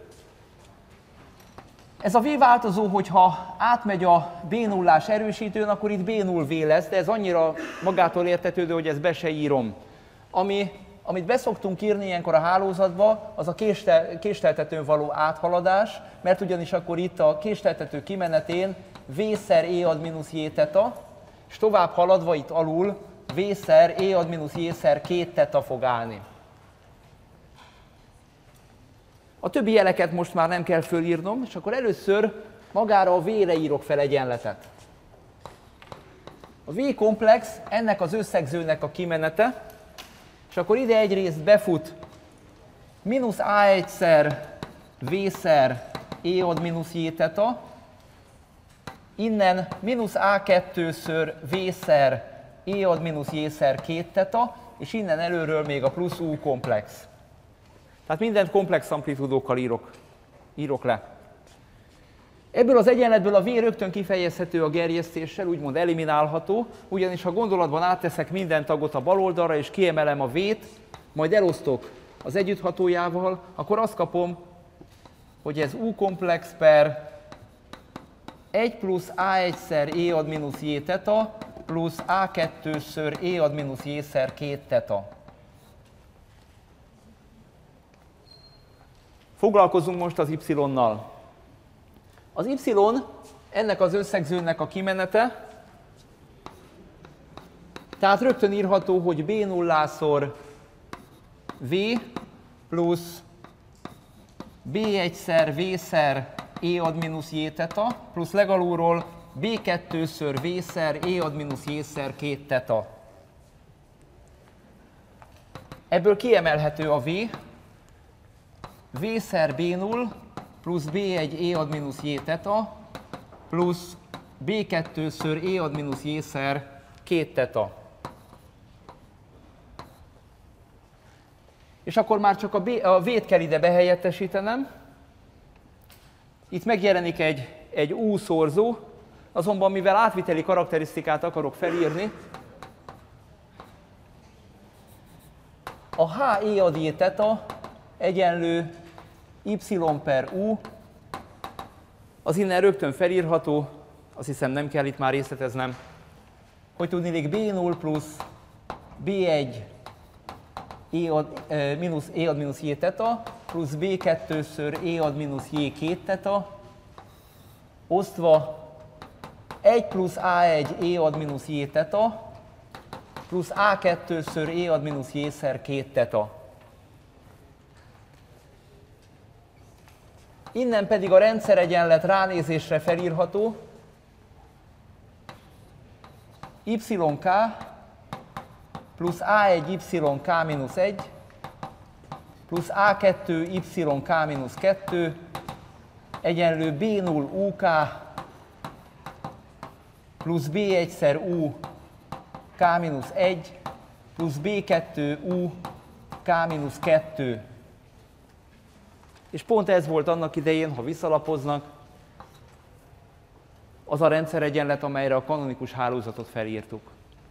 Ez a V-változó, hogyha átmegy a bé nullás erősítőn, akkor itt bé null vé lesz, de ez annyira magától értetődő, hogy ezt be se írom. Ami, amit beszoktunk írni ilyenkor a hálózatba, az a késtel, késleltetőn való áthaladás, mert ugyanis akkor itt a késleltető kimenetén V-szer E ad mínusz J teta, és tovább haladva itt alul V-szer E ad mínusz J-szer két teta fog állni. A többi jeleket most már nem kell fölírnom, és akkor először magára a V-re írok fel egyenletet. A V-komplex ennek az összegzőnek a kimenete, és akkor ide egyrészt befut mínusz á egyszer V-szer E ad mínusz J teta, innen mínusz á kettőször V-szer E ad mínusz J-szer két teta, és innen előről még a plusz U komplex. Tehát mindent komplex amplitúdókkal írok, írok le. Ebből az egyenletből a V rögtön kifejezhető a gerjesztéssel, úgymond eliminálható, ugyanis ha gondolatban átteszek minden tagot a bal oldalra, és kiemelem a V-t, majd elosztok az együtthatójával, akkor azt kapom, hogy ez U komplex per egy plusz á egyszer E ad mínusz J teta plusz á kettőször E ad mínusz J szer két teta. Foglalkozunk most az Y-nal. Az Y ennek az összegzőnek a kimenete, tehát rögtön írható, hogy B nullászer V plusz B egyszer V-szer E ad mínusz J teta plusz legalulról B kettőször V-szer E ad mínusz J szer két teta. Ebből kiemelhető a V, V-szer B null plusz B egy E ad mínusz J teta plusz B kettőször E ad mínusz J szer két teta. És akkor már csak a, B, a V-t kell ide behelyettesítenem. Itt megjelenik egy, egy U szorzó, azonban mivel átviteli karakterisztikát akarok felírni, a H E ad J teta egyenlő Y per U, az innen rögtön felírható, azt hiszem nem kell itt már részleteznem, hogy tudniillik B null plusz B egy E ad, e, mínusz, E ad mínusz J teta plusz B kettőször E ad mínusz J két teta osztva egy plusz á egy E ad mínusz J teta plusz á kettőször E ad mínusz J szer két teta. Innen pedig a rendszeregyenlet ránézésre felírható YK plusz á egy Y K mínusz egy plusz á kettő Y K mínusz kettő egyenlő B null U K plusz B egyszer U K mínusz egy plusz B kettő U K mínusz kettő. És pont ez volt annak idején, ha visszalapoznak, az a rendszeregyenlet, amelyre a kanonikus hálózatot felírtuk.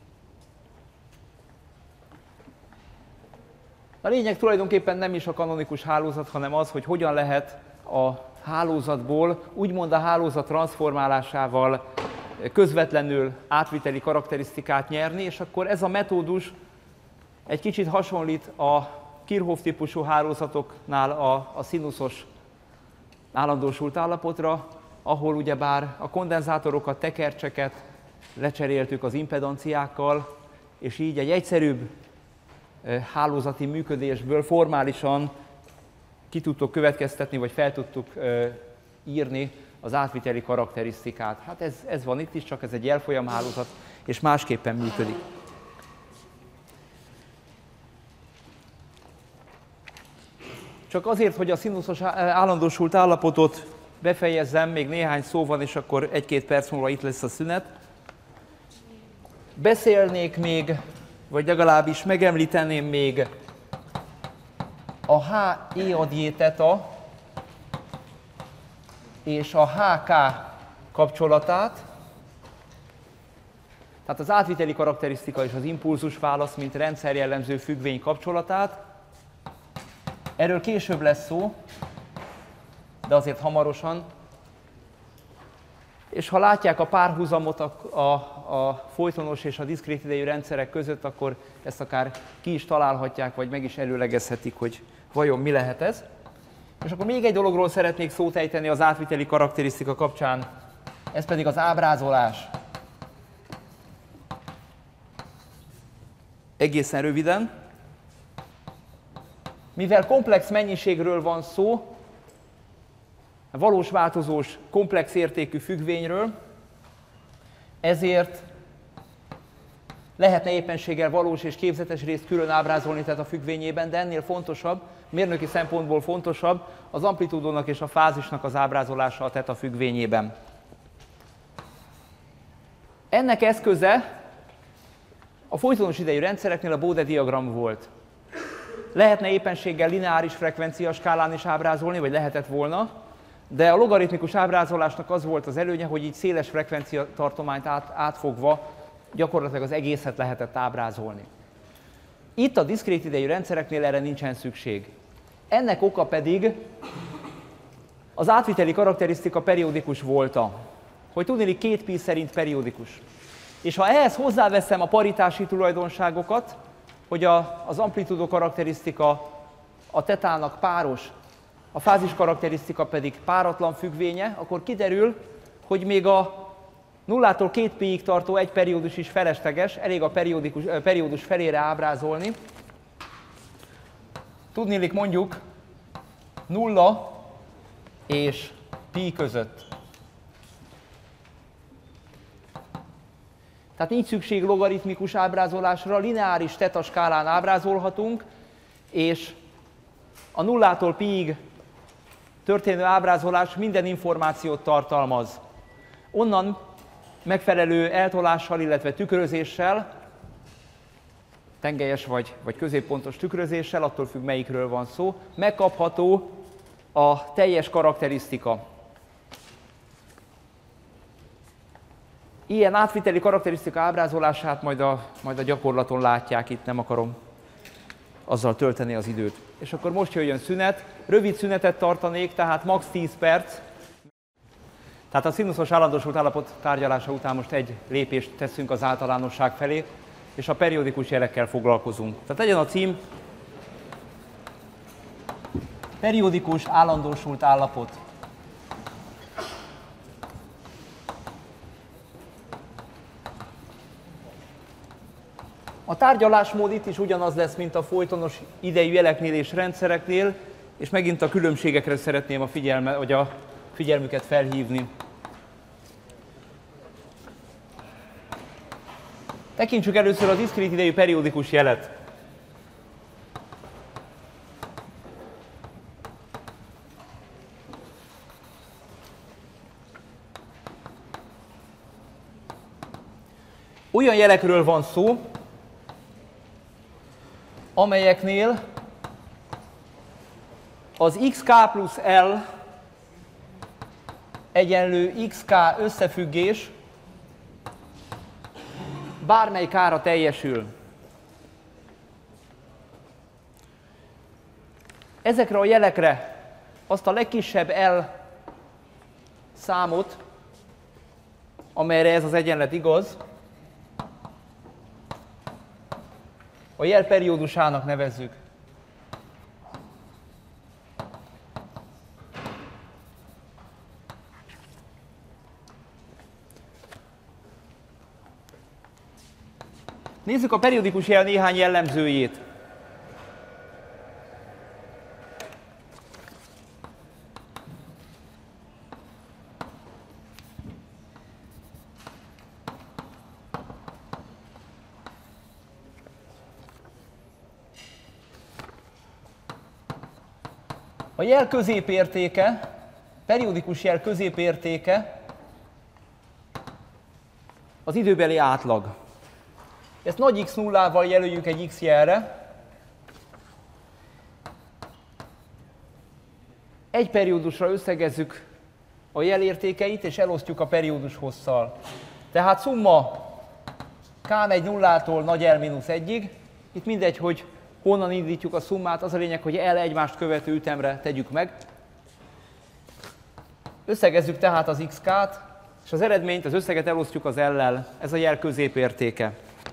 A lényeg tulajdonképpen nem is a kanonikus hálózat, hanem az, hogy hogyan lehet a hálózatból, úgymond a hálózat transformálásával közvetlenül átviteli karakterisztikát nyerni, és akkor ez a metódus egy kicsit hasonlít a Kirchhoff típusú hálózatoknál a, a színuszos állandósult állapotra, ahol ugyebár a kondenzátorokat, tekercseket lecseréltük az impedanciákkal, és így egy egyszerűbb hálózati működésből formálisan ki tudtuk következtetni, vagy fel tudtuk írni az átviteli karakterisztikát. Hát ez, ez van itt is, csak ez egy jelfolyamhálózat, és másképpen működik. Csak azért, hogy a színuszos állandósult állapotot befejezzem, még néhány szó van, és akkor egy-két perc múlva itt lesz a szünet. Beszélnék még, vagy legalábbis megemlíteném még a H E ad J teta és a H K kapcsolatát, tehát az átviteli karakterisztika és az impulzus válasz, mint rendszerjellemző függvény kapcsolatát. Erről később lesz szó, de azért hamarosan. És ha látják a párhuzamot a, a, a folytonos és a diszkrét idejű rendszerek között, akkor ezt akár ki is találhatják, vagy meg is előlegezhetik, hogy vajon mi lehet ez. És akkor még egy dologról szeretnék szót ejteni az átviteli karakterisztika kapcsán, ez pedig az ábrázolás. Egészen röviden. Mivel komplex mennyiségről van szó, valós változós, komplex értékű függvényről, ezért lehetne éppenséggel valós és képzetes részt külön ábrázolni tehát a függvényében, de ennél fontosabb, mérnöki szempontból fontosabb az amplitúdónak és a fázisnak az ábrázolása a teta függvényében. Ennek eszköze a folytonos idejű rendszereknél a Bode-diagram volt. Lehetne éppenséggel lineáris frekvencia skálán is ábrázolni, vagy lehetett volna, de a logaritmikus ábrázolásnak az volt az előnye, hogy így széles frekvencia tartományt át, átfogva gyakorlatilag az egészet lehetett ábrázolni. Itt a diszkrét idejű rendszereknél erre nincsen szükség. Ennek oka pedig az átviteli karakterisztika periódikus volta, hogy tudniillik két pi szerint periódikus. És ha ehhez hozzáveszem a paritási tulajdonságokat, hogy a, az amplitúdó karakterisztika a tetának páros, a fázis karakterisztika pedig páratlan függvénye, akkor kiderül, hogy még a nullától két piig tartó egy periódus is felesleges, elég a periódikus, periódus felére ábrázolni. Tudniillik mondjuk nulla és pi között. Tehát nincs szükség logaritmikus ábrázolásra, lineáris teta skálán ábrázolhatunk, és a nullától piig történő ábrázolás minden információt tartalmaz. Onnan megfelelő eltolással, illetve tükrözéssel, tengelyes vagy, vagy középpontos tükrözéssel, attól függ melyikről van szó, megkapható a teljes karakterisztika. Ilyen átviteli karakterisztika ábrázolását majd a, majd a gyakorlaton látják, itt nem akarom azzal tölteni az időt. És akkor most jöjjön szünet, rövid szünetet tartanék, tehát max. tíz perc. Tehát a szinuszos állandósult állapot tárgyalása után most egy lépést teszünk az általánosság felé, és a periódikus jelekkel foglalkozunk. Tehát legyen a cím periódikus állandósult állapot. A tárgyalásmód itt is ugyanaz lesz, mint a folytonos idejű jeleknél és rendszereknél, és megint a különbségekre szeretném a, figyelme, vagy a figyelmüket felhívni. Tekintsük először a diszkrét idejű periódikus jelet. Olyan jelekről van szó, amelyeknél az xk plusz L egyenlő xk összefüggés bármely k-ra teljesül. Ezekre a jelekre azt a legkisebb L számot, amelyre ez az egyenlet igaz, a jel periódusának nevezzük. Nézzük a periódikus jel néhány jellemzőjét. A jel középértéke, periódikus jel középértéke az időbeli átlag. Ezt nagy X nullával jelöljük egy X jelre. Egy periódusra összegezzük a jelértékeit, és elosztjuk a periódus hosszal. Tehát szumma k megy nullától nagy L mínusz egyig. Itt mindegy, hogy honnan indítjuk a szummát, az a lényeg, hogy L egymást követő ütemre tegyük meg. Összegezzük tehát az xk-t, és az eredményt, az összeget elosztjuk az L-lel. Ez a jel középértéke.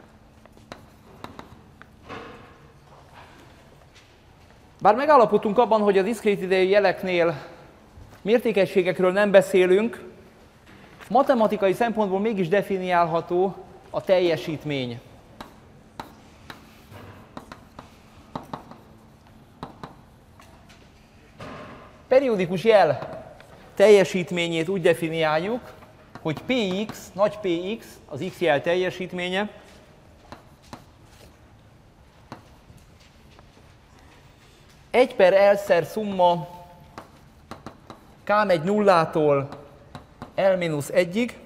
Bár megállapodtunk abban, hogy a diszkrét idejű jeleknél mértékegységekről nem beszélünk, matematikai szempontból mégis definiálható a teljesítmény. Periódikus jel teljesítményét úgy definiáljuk, hogy Px, nagy Px, az x jel teljesítménye, egy per L-szer szumma k megy nullától L mínusz egyig,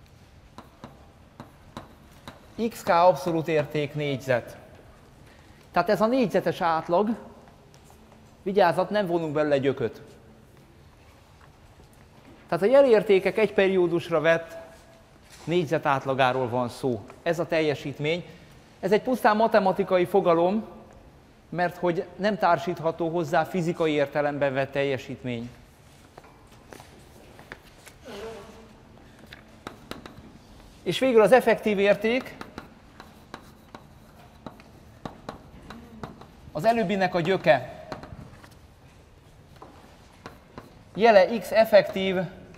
xk abszolút érték négyzet. Tehát ez a négyzetes átlag, vigyázat, nem vonunk belőle gyököt. Tehát a jelértékek egy periódusra vett négyzet átlagáról van szó. Ez a teljesítmény. Ez egy pusztán matematikai fogalom, mert hogy nem társítható hozzá fizikai értelemben vett teljesítmény. És végül az effektív érték, az előbbinek a gyöke. Jele x effektív,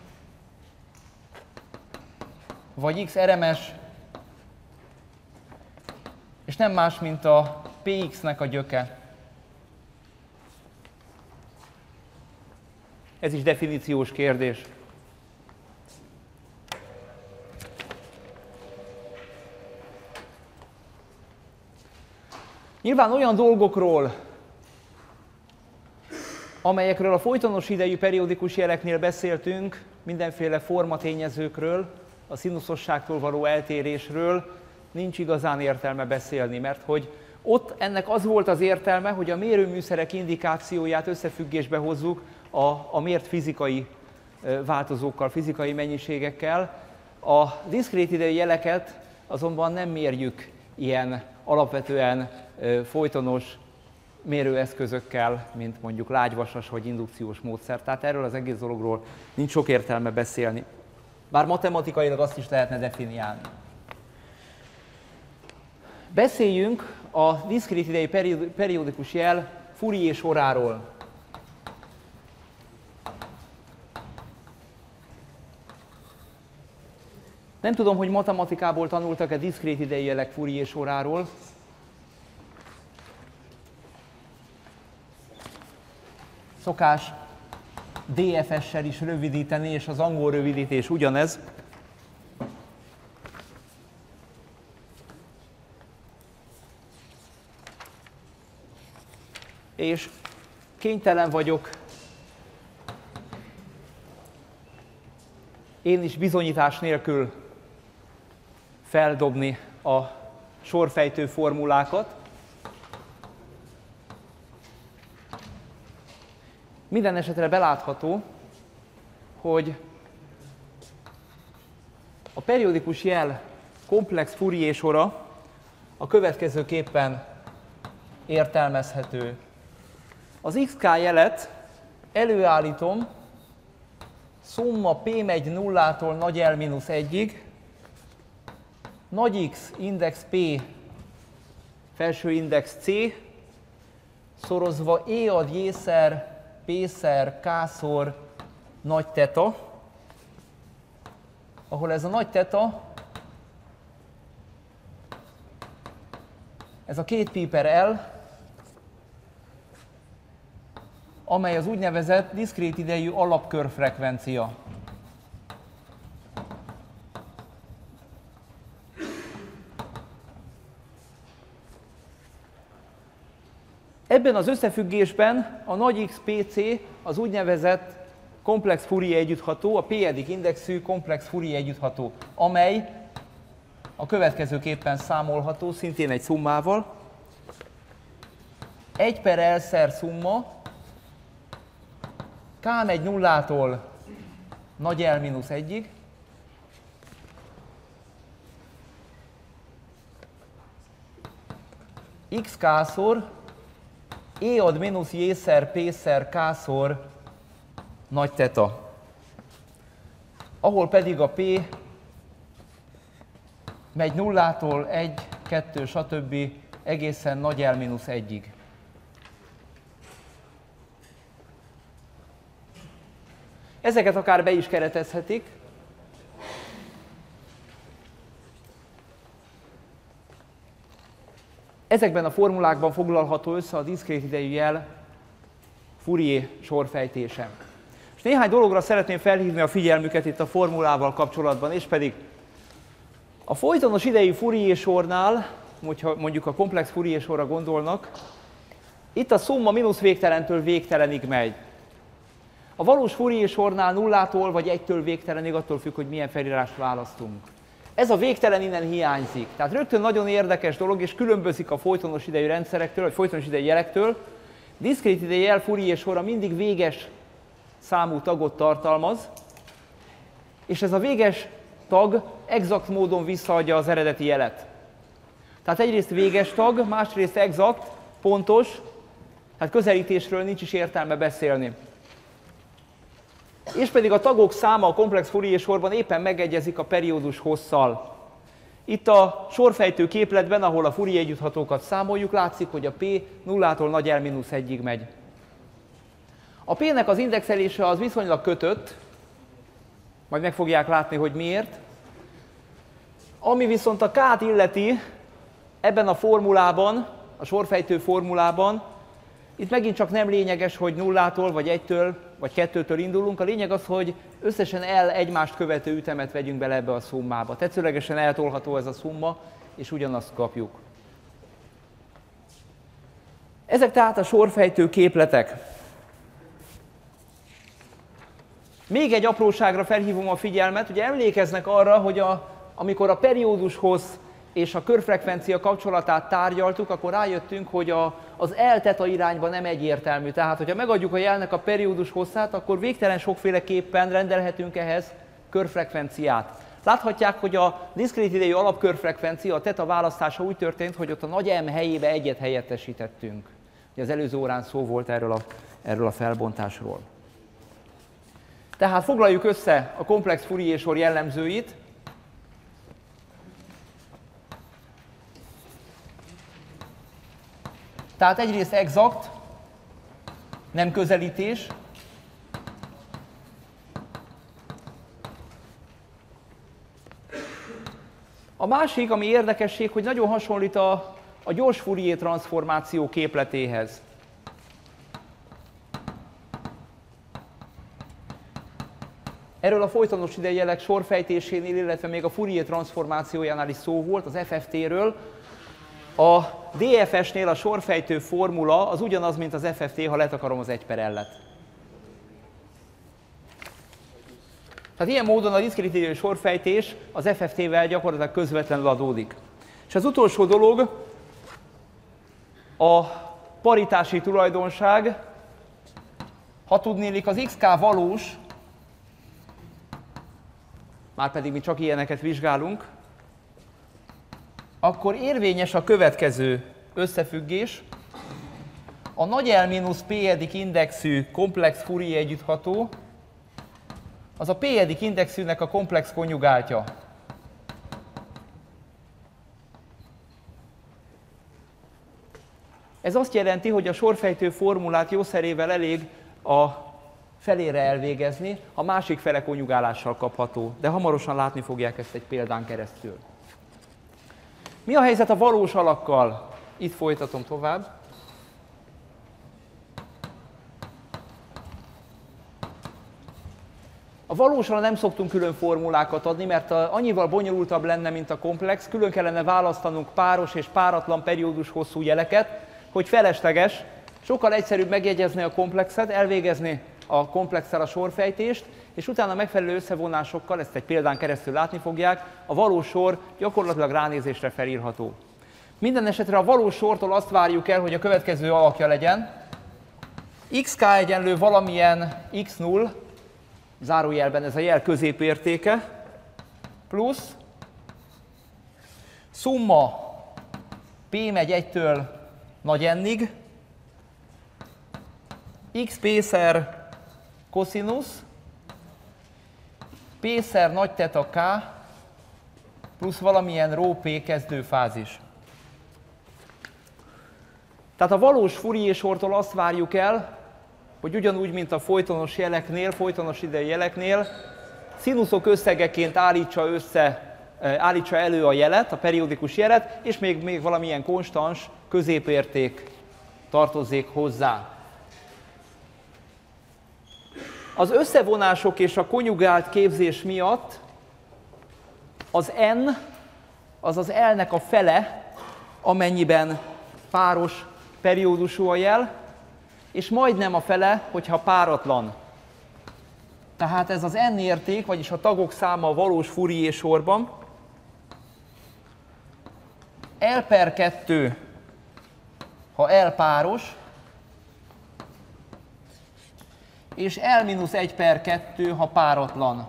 vagy x er em es, és nem más, mint a pé iksz-nek a gyöke. Ez is definíciós kérdés. Nyilván olyan dolgokról, amelyekről a folytonos idejű periódikus jeleknél beszéltünk, mindenféle formatényezőkről, a szinuszosságtól való eltérésről nincs igazán értelme beszélni, mert hogy ott ennek az volt az értelme, hogy a mérőműszerek indikációját összefüggésbe hozzuk a, a mért fizikai változókkal, fizikai mennyiségekkel. A diszkrét idejű jeleket azonban nem mérjük ilyen alapvetően folytonos mérőeszközökkel, mint mondjuk lágyvasas vagy indukciós módszer. Tehát erről az egész dologról nincs sok értelme beszélni. Bár matematikailag azt is lehetne definiálni. Beszéljünk a diszkrét idejű periódikus jel Fourier soráról. Nem tudom, hogy matematikából tanultak-e diszkrét idejű jelek Fourier soráról. Szokás dé ef es-sel is rövidíteni, és az angol rövidítés ugyanez. És kénytelen vagyok én is bizonyítás nélkül feldobni a sorfejtő formulákat. Minden esetre belátható, hogy a periódikus jel komplex Fourier sora a következőképpen értelmezhető. Az xk jelet előállítom szumma p megy nullától nagy L mínusz egyig, nagy X index P felső index C szorozva E ad J-szer P-szer K-szor nagy teta, ahol ez a nagy teta, ez a két pi per L, amely az úgynevezett diszkrét idejű alapkörfrekvencia. Ebben az összefüggésben a nagy X P C az úgynevezett komplex Fourier együttható, a p-edik indexű komplex Fourier együttható, amely a következőképpen számolható, szintén egy szummával. egy per L-szer szumma, K megy nullától nagy L mínusz egyig, xk-szor E ad mínusz J-szer P-szer K-szor nagy teta, ahol pedig a P megy nullától egy, kettő, stb. Egészen nagy L mínusz egyig. Ezeket akár be is keretezhetik. Ezekben a formulákban foglalható össze a diszkrét idejű jel Fourier sorfejtése. És néhány dologra szeretném felhívni a figyelmüket itt a formulával kapcsolatban, és pedig a folytonos idejű Fourier sornál, hogyha mondjuk a komplex Fourier sorra gondolnak, itt a szumma mínusz végtelentől végtelenig megy. A valós Fourier sornál nullától vagy egytől végtelenig, attól függ, hogy milyen felírást választunk. Ez a végtelen innen hiányzik. Tehát rögtön nagyon érdekes dolog, és különbözik a folytonos idejű rendszerektől, vagy folytonos idejű jelektől. Diszkrét idejű jel Fourier sora mindig véges számú tagot tartalmaz, és ez a véges tag exakt módon visszaadja az eredeti jelet. Tehát egyrészt véges tag, másrészt exakt, pontos, tehát közelítésről nincs is értelme beszélni. És pedig a tagok száma a komplex Fourier sorban éppen megegyezik a periódus hosszal. Itt a sorfejtő képletben, ahol a Fourier együtthatókat számoljuk, látszik, hogy a P nullától nagy L mínusz egyig megy. A P-nek az indexelése az viszonylag kötött, majd meg fogják látni, hogy miért. Ami viszont a K-t illeti, ebben a formulában, a sorfejtő formulában, itt megint csak nem lényeges, hogy nullától, vagy egytől, vagy kettőtől indulunk. A lényeg az, hogy összesen L egymást követő ütemet vegyünk bele ebbe a szummába. Tetszőlegesen eltolható ez a szumma, és ugyanazt kapjuk. Ezek tehát a sorfejtő képletek. Még egy apróságra felhívom a figyelmet, ugye emlékeznek arra, hogy a, amikor a periódushoz és a körfrekvencia kapcsolatát tárgyaltuk, akkor rájöttünk, hogy a, az L-teta irányban nem egyértelmű. Tehát, hogyha megadjuk a jelnek a periódus hosszát, akkor végtelen sokféleképpen rendelhetünk ehhez körfrekvenciát. Láthatják, hogy a diszkrét idejű alapkörfrekvencia, a teta választása úgy történt, hogy ott a nagy M helyébe egyet helyettesítettünk. Ugye az előző órán szó volt erről a, erről a felbontásról. Tehát foglaljuk össze a komplex Fourier sor jellemzőit. Tehát egyrészt exakt, nem közelítés. A másik, ami érdekesség, hogy nagyon hasonlít a, a gyors Fourier transformáció képletéhez. Erről a folytonos idejű jelek sorfejtésénél, illetve még a Fourier transformációjánál is szó volt, az F F T-ről. A D F S-nél a sorfejtő formula az ugyanaz, mint az F F T, ha letakarom az egy per L-et. Tehát ilyen módon a diszkrét idejű sorfejtés az F F T-vel gyakorlatilag közvetlenül adódik. És az utolsó dolog a paritási tulajdonság. Ha tudnélik, az X K valós, márpedig mi csak ilyeneket vizsgálunk, akkor érvényes a következő összefüggés. A nagy L mínusz P-edik indexű komplex Fourier együttható, az a P-edik indexűnek a komplex konjugáltja. Ez azt jelenti, hogy a sorfejtő formulát jószerével elég a felére elvégezni, a másik fele konjugálással kapható, de hamarosan látni fogják ezt egy példán keresztül. Mi a helyzet a valós alakkal? Itt folytatom tovább. A valósra nem szoktunk külön formulákat adni, mert annyival bonyolultabb lenne, mint a komplex, külön kellene választanunk páros és páratlan periódus hosszú jeleket, hogy felesleges, sokkal egyszerűbb megjegyezni a komplexet, elvégezni a komplexsel a sorfejtést, és utána megfelelő összevonásokkal, ezt egy példán keresztül látni fogják, a valós sor gyakorlatilag ránézésre felírható. Minden esetre a valós sortól azt várjuk el, hogy a következő alakja legyen. Xk egyenlő valamilyen x null, zárójelben ez a jel középértéke, plusz szumma p megy egytől nagy n-ig, xp-szer koszinusz, p-szer nagy teta k, plusz valamilyen rho p kezdőfázis. Tehát a valós Fourier sortól azt várjuk el, hogy ugyanúgy, mint a folytonos jeleknél, folytonos idejű jeleknél, színuszok összegeként állítsa, össze, állítsa elő a jelet, a periódikus jelet, és még, még valamilyen konstans középérték tartozzék hozzá. Az összevonások és a konjugált képzés miatt az n, az az L-nek a fele, amennyiben páros periódusú a jel, és majdnem a fele, hogyha páratlan. Tehát ez az n érték, vagyis a tagok száma a valós Fourier sorban, L per kettő, ha L páros, és L mínusz egy per kettő, ha páratlan.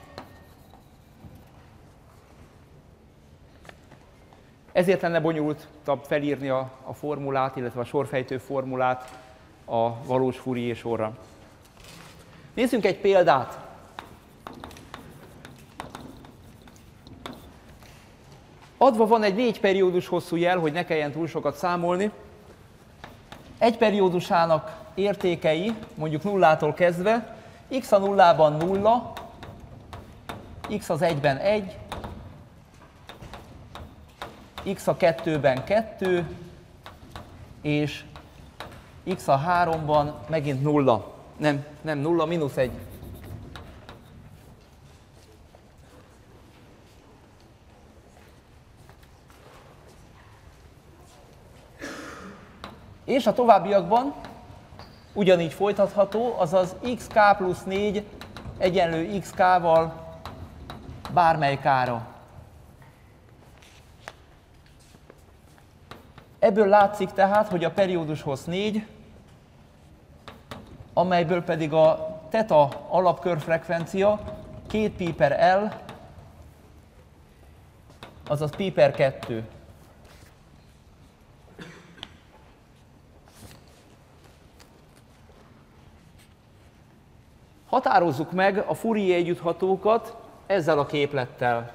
Ezért lenne bonyolultabb felírni a, a formulát, illetve a sorfejtő formulát a valós Fourier sorra. Nézzünk egy példát. Adva van egy négy periódus hosszú jel, hogy ne kelljen túl sokat számolni. Egy periódusának értékei, mondjuk nullától kezdve, x a nullában nulla, x az egyben egy, x a kettőben kettő, és x a háromban megint nulla. Nem, nem nulla, mínusz egy. És a továbbiakban ugyanígy folytatható, azaz xk plusz négy egyenlő xk-val bármely k-ra. Ebből látszik tehát, hogy a periódus hossz négy, amelyből pedig a theta alapkörfrekvencia két pi per L, azaz pi per kettő. Határozzuk meg a Fourier együtthatókat ezzel a képlettel.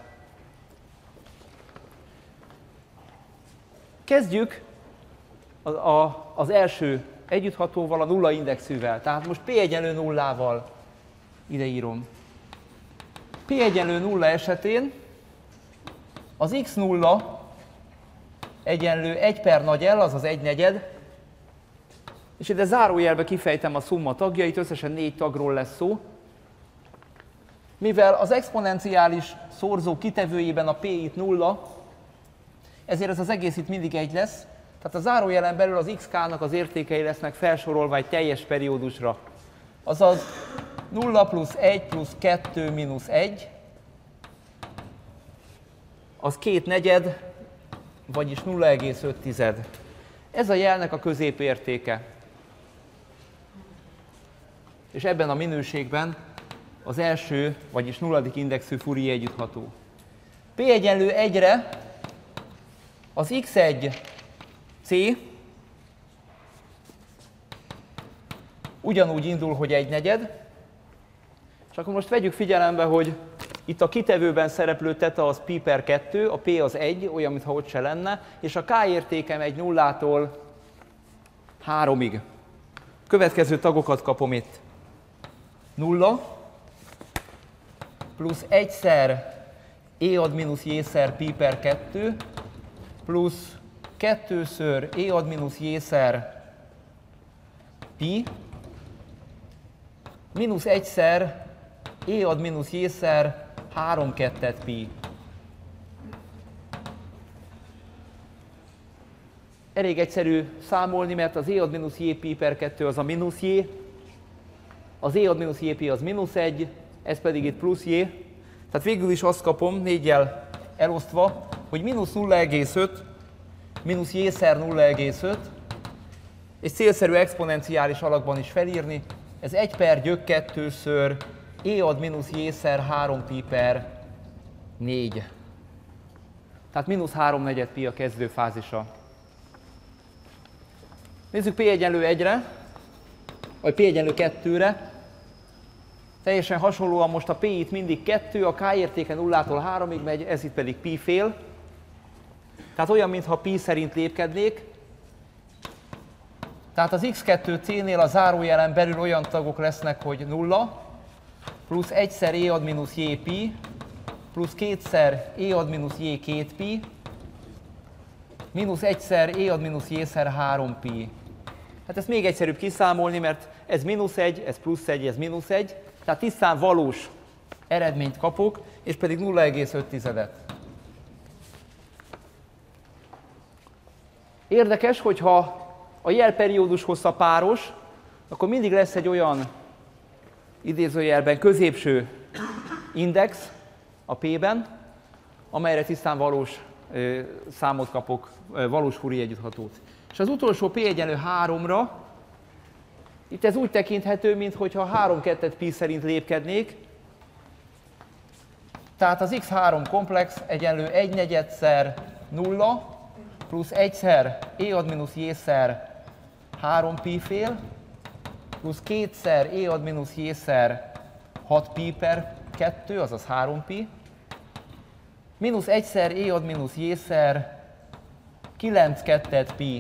Kezdjük az, a, az első együtthatóval, a nulla indexűvel. Tehát most P egyenlő nullával ide írom. P egyenlő nulla esetén az x nulla egyenlő egy per nagy L, azaz egy negyed, és ide zárójelbe kifejtem a szumma tagjait, összesen négy tagról lesz szó. Mivel az exponenciális szorzó kitevőjében a p itt nulla, ezért ez az egész itt mindig egy lesz, tehát a zárójelen belül az xk-nak az értékei lesznek felsorolva egy teljes periódusra. Azaz nulla plusz egy plusz kettő mínusz egy, az két negyed, vagyis nulla egész öt tized. Ez a jelnek a középértéke. És ebben a minőségben az első, vagyis nulladik indexű Fourier együttható. P egyenlő egyre az x egy c ugyanúgy indul, hogy egy negyed, és akkor most vegyük figyelembe, hogy itt a kitevőben szereplő theta az pi per kettő, a p az egy, olyan, mintha ott se lenne, és a k értékem egy nullától háromig. Következő tagokat kapom itt. nulla plusz egyszer e ad mínusz j-szer pi per kettő plusz kettőször e ad mínusz j-szer pi mínusz egyszer e ad mínusz j-szer három kettet pi. Elég egyszerű számolni, mert az e ad mínusz j pi per kettő az a mínusz j, az e ad mínusz j pi az mínusz egy, ez pedig itt plusz j. Tehát végül is azt kapom, négyel elosztva, hogy mínusz nulla egész öt, mínusz j-szer nulla egész öt, és célszerű exponenciális alakban is felírni, ez egy per gyök kettőször e ad mínusz j-szer három pi per négy. Tehát mínusz három negyed pi a kezdő fázisa. Nézzük P egyenlő egyre, vagy P egyenlő kettőre. Teljesen hasonlóan most a P itt mindig kettő, a K értéke nullától háromig megy, ez itt pedig pi fél. Tehát olyan, mintha pi szerint lépkednék. Tehát az x kettő c-nél a zárójelen belül olyan tagok lesznek, hogy nulla, plusz egyszer e ad mínusz j pi, plusz kétszer e ad mínusz j két pi, mínusz egyszer e ad mínusz j-szer három pi. Hát ezt még egyszerűbb kiszámolni, mert ez mínusz egy, ez plusz egy, ez mínusz egy, tehát tisztán valós eredményt kapok, és pedig nulla egész öt tizedet. Érdekes, hogyha a jelperiódus hossza páros, akkor mindig lesz egy olyan idézőjelben középső index a P-ben, amelyre tisztán valós számot kapok, valós Fourier együtthatót. És az utolsó P egyenlő háromra, itt ez úgy tekinthető, mintha három kettet pi szerint lépkednék. Tehát az x három komplex egyenlő egy negyedszer nulla plusz egyszer e ad mínusz j-szer három pi fél plusz kétszer e ad mínusz j-szer hat pi per kettő, azaz három pi, mínusz egyszer e ad mínusz j-szer kilenc kettet pi.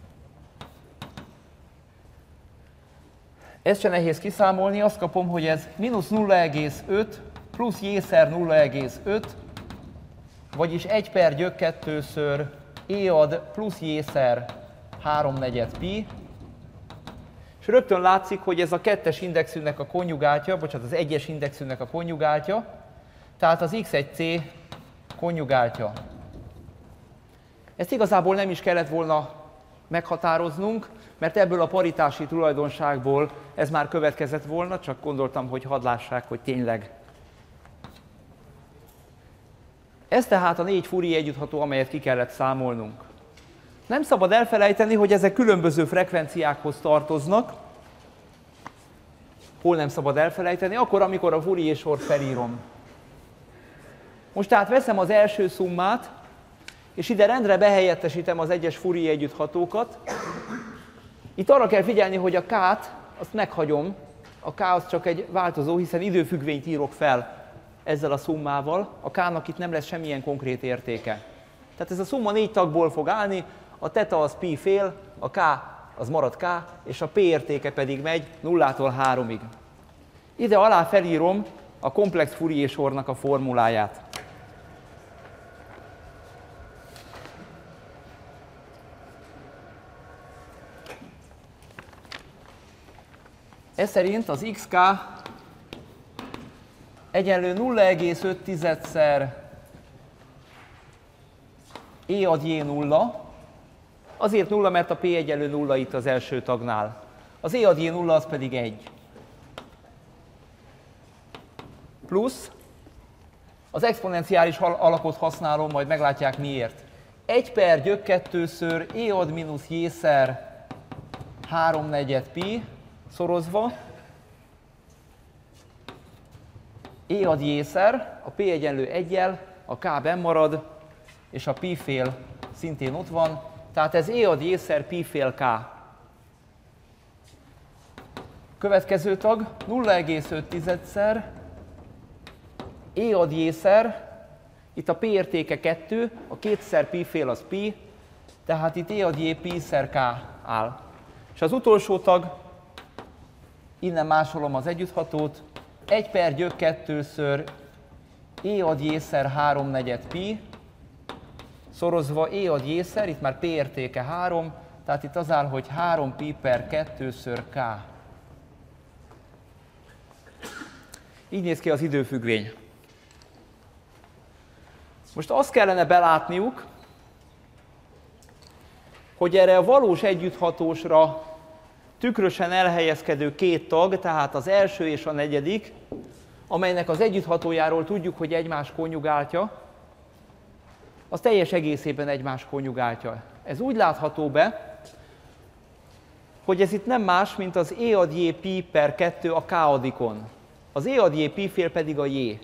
Ezt se nehéz kiszámolni, azt kapom, hogy ez mínusz nulla egész öt plusz j-szer nulla egész öt, vagyis egy per gyökkettőször e ad plusz j-szer három negyed pi, és rögtön látszik, hogy ez a kettes indexűnek a konjugáltja, bocsánat, az egyes indexűnek a konjugáltja, tehát az x egy c konjugáltja. Ezt igazából nem is kellett volna meghatároznunk, mert ebből a paritási tulajdonságból ez már következett volna, csak gondoltam, hogy hadd lássák, hogy tényleg. Ez tehát a négy Fourier együttható, amelyet ki kellett számolnunk. Nem szabad elfelejteni, hogy ezek különböző frekvenciákhoz tartoznak. Hol nem szabad elfelejteni? Akkor, amikor a Fourier sort felírom. Most tehát veszem az első szummát, és ide rendre behelyettesítem az egyes Fourier együtthatókat. Itt arra kell figyelni, hogy a k-t azt meghagyom. A k az csak egy változó, hiszen időfüggvényt írok fel ezzel a szummával. A k-nak itt nem lesz semmilyen konkrét értéke. Tehát ez a szumma négy tagból fog állni, a teta az pi fél, a k az marad k, és a p értéke pedig megy nullától háromig. Ide alá felírom a komplex Fourier sornak a formuláját. Ez szerint az xk egyenlő nulla egész öt tizedszer e ad j nulla, azért nulla, mert a p egyenlő nulla itt az első tagnál. Az e ad j nulla az pedig egy. Plusz az exponenciális alakot használom, majd meglátják miért. egy per gyökkettőször e ad mínusz j-szer három negyed pi szorozva, e ad j-szer, a p egyenlő egyel, a k benn marad, és a pi fél szintén ott van, tehát ez e ad j-szer pi fél k. Következő tag nulla egész öt tizedszer e ad j-szer, itt a p értéke kettő, a kétszer pi fél az pi, tehát itt e ad j pi szer k áll. És az utolsó tag, innen másolom az együtthatót, egy per gyökkettőször e ad j-szer három negyed pi, szorozva e ad j-szer, itt már p értéke három, tehát itt az áll, hogy három pi per kettőször k. Így néz ki az időfüggvény. Most azt kellene belátniuk, hogy erre a valós együtthatósra tükrösen elhelyezkedő két tag, tehát az első és a negyedik, amelynek az együtthatójáról tudjuk, hogy egymás konjugáltja, az teljes egészében egymás konjugáltja. Ez úgy látható be, hogy ez itt nem más, mint az e ad j pi per kettő a k-adikon. Az e ad j pi fél pedig a j.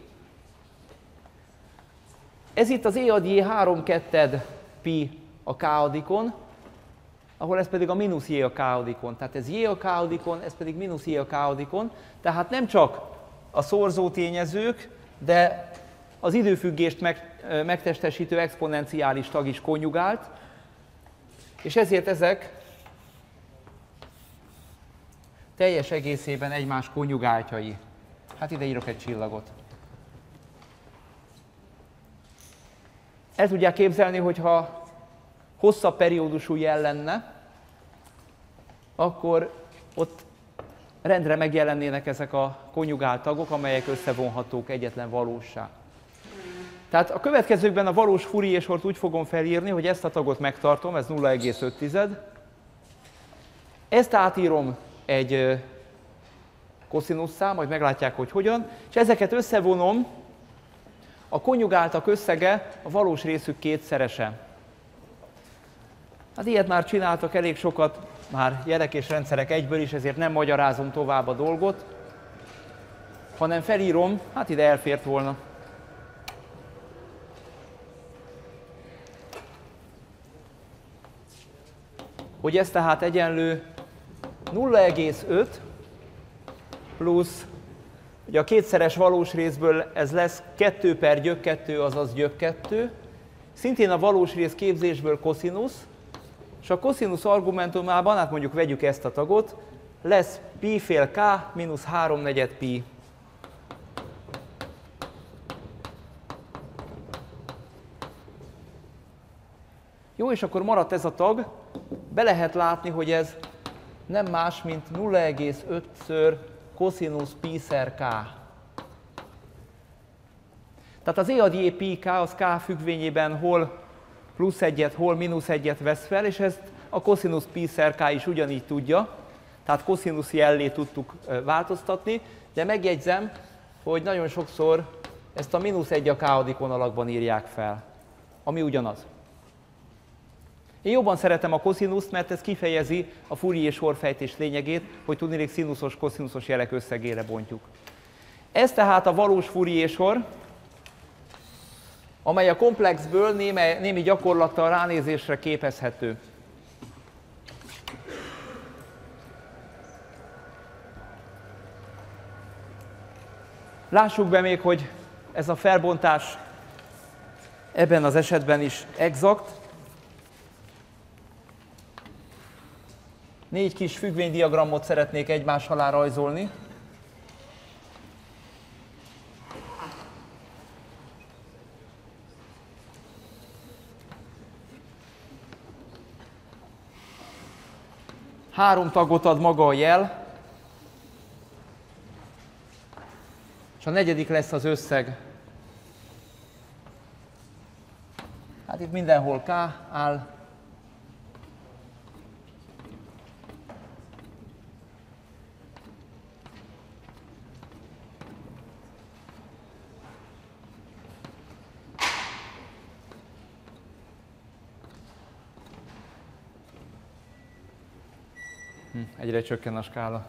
Ez itt az e ad j három ketted pi a k-adikon, ahol ez pedig a mínusz j a k-adikon. Tehát ez j a k-adikon, ez pedig mínusz j a k-adikon. Tehát nem csak a szorzó tényezők, de az időfüggést meg, megtestesítő exponenciális tag is konjugált, és ezért ezek teljes egészében egymás konjugáltjai. Hát ide írok egy csillagot. El tudják képzelni, hogyha hosszabb periódusú jel lenne, akkor ott rendre megjelennének ezek a konjugált tagok, amelyek összevonhatók egyetlen valóssá. Tehát a következőkben a valós Fourier sort úgy fogom felírni, hogy ezt a tagot megtartom, ez nulla egész öt tized. Ezt átírom egy koszinusszá, majd meglátják, hogy hogyan, és ezeket összevonom a konjugáltak összege a valós részük kétszerese. Hát ilyet már csináltak elég sokat, már jelek és rendszerek egyből is, ezért nem magyarázom tovább a dolgot, hanem felírom, hát ide elfért volna. Hogy ez tehát egyenlő nulla egész öt plusz, ugye a kétszeres valós részből ez lesz kettő per gyök kettő, azaz gyök kettő, szintén a valós rész képzésből koszinusz, és a koszinusz argumentumában, hát mondjuk vegyük ezt a tagot, lesz pi fél k mínusz három negyed pi. Jó, és akkor maradt ez a tag, be lehet látni, hogy ez nem más, mint nulla egész ötször koszinusz pi szer k. Tehát az e ad j pi k az k függvényében hol plusz egyet, hol mínusz egyet vesz fel, és ezt a koszinusz pi szer k is ugyanígy tudja, tehát koszinusz jellé tudtuk változtatni, de megjegyzem, hogy nagyon sokszor ezt a mínusz egy a k-adik vonalakban írják fel, ami ugyanaz. Én jobban szeretem a koszinuszt, mert ez kifejezi a Fourier sorfejtés lényegét, hogy tudniillik színuszos, koszinuszos jelek összegére bontjuk. Ez tehát a valós Fourier sor, amely a komplexből néme, némi gyakorlattal ránézésre képezhető. Lássuk be még, hogy ez a felbontás ebben az esetben is exakt. Négy kis függvénydiagramot szeretnék egymás alá rajzolni. Három tagot ad maga a jel, és a negyedik lesz az összeg. Hát itt mindenhol K áll. Egyre csökken a skála.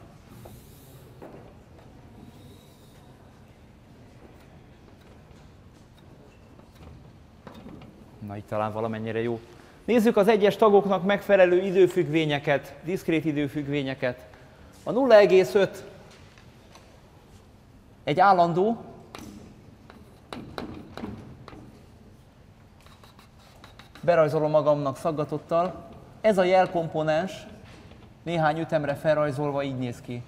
Na, itt talán valamennyire jó. Nézzük az egyes tagoknak megfelelő időfüggvényeket, diszkrét időfüggvényeket. A nulla egész öt egy állandó, berajzolom magamnak szaggatottal. Ez a jelkomponens néhány ütemre felrajzolva így néz ki.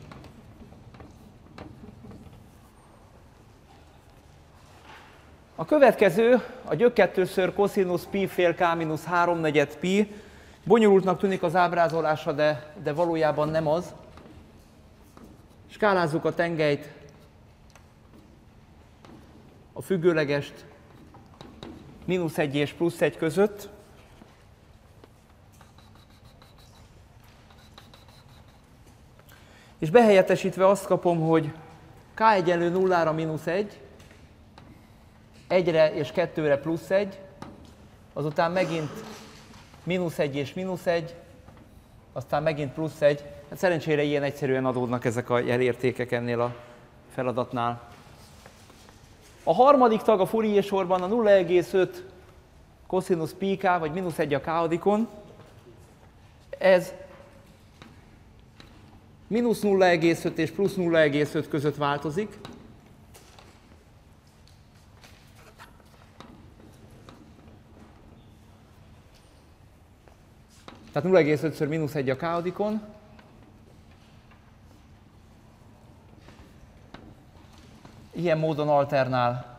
A következő a gyök kettőször koszinusz pi fél k mínusz három negyed pi. Bonyolultnak tűnik az ábrázolása, de, de valójában nem az. Skálázzuk a tengelyt, a függőlegest mínusz egy és plusz egy között. És behelyettesítve azt kapom, hogy k egyenlő nullára mínusz egy, egyre és kettőre plusz egy, azután megint mínusz egy és mínusz egy, aztán megint plusz egy. Hát szerencsére ilyen egyszerűen adódnak ezek a jelértékek ennél a feladatnál. A harmadik tag a Fourier sorban a nulla egész öt koszinusz pi k, vagy mínusz egy a k-adikon. Ez mínusz nulla egész öt és plusz nulla egész öt között változik. Tehát nulla egész ötször mínusz egy a k-adikon. Ilyen módon alternál.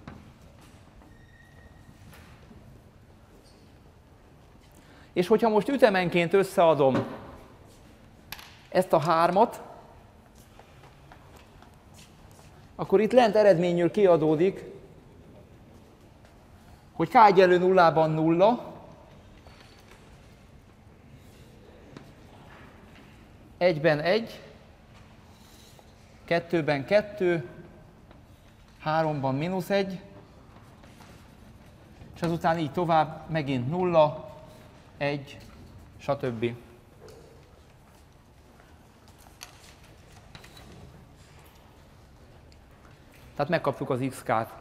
És hogyha most ütemenként összeadom ezt a hármat, akkor itt lent eredményül kiadódik, hogy k egyenlő nullában nulla, egyben egy, kettőben kettő, háromban mínusz egy, és azután így tovább, megint nulla, egy, stb. Tehát megkaptuk az x-kát.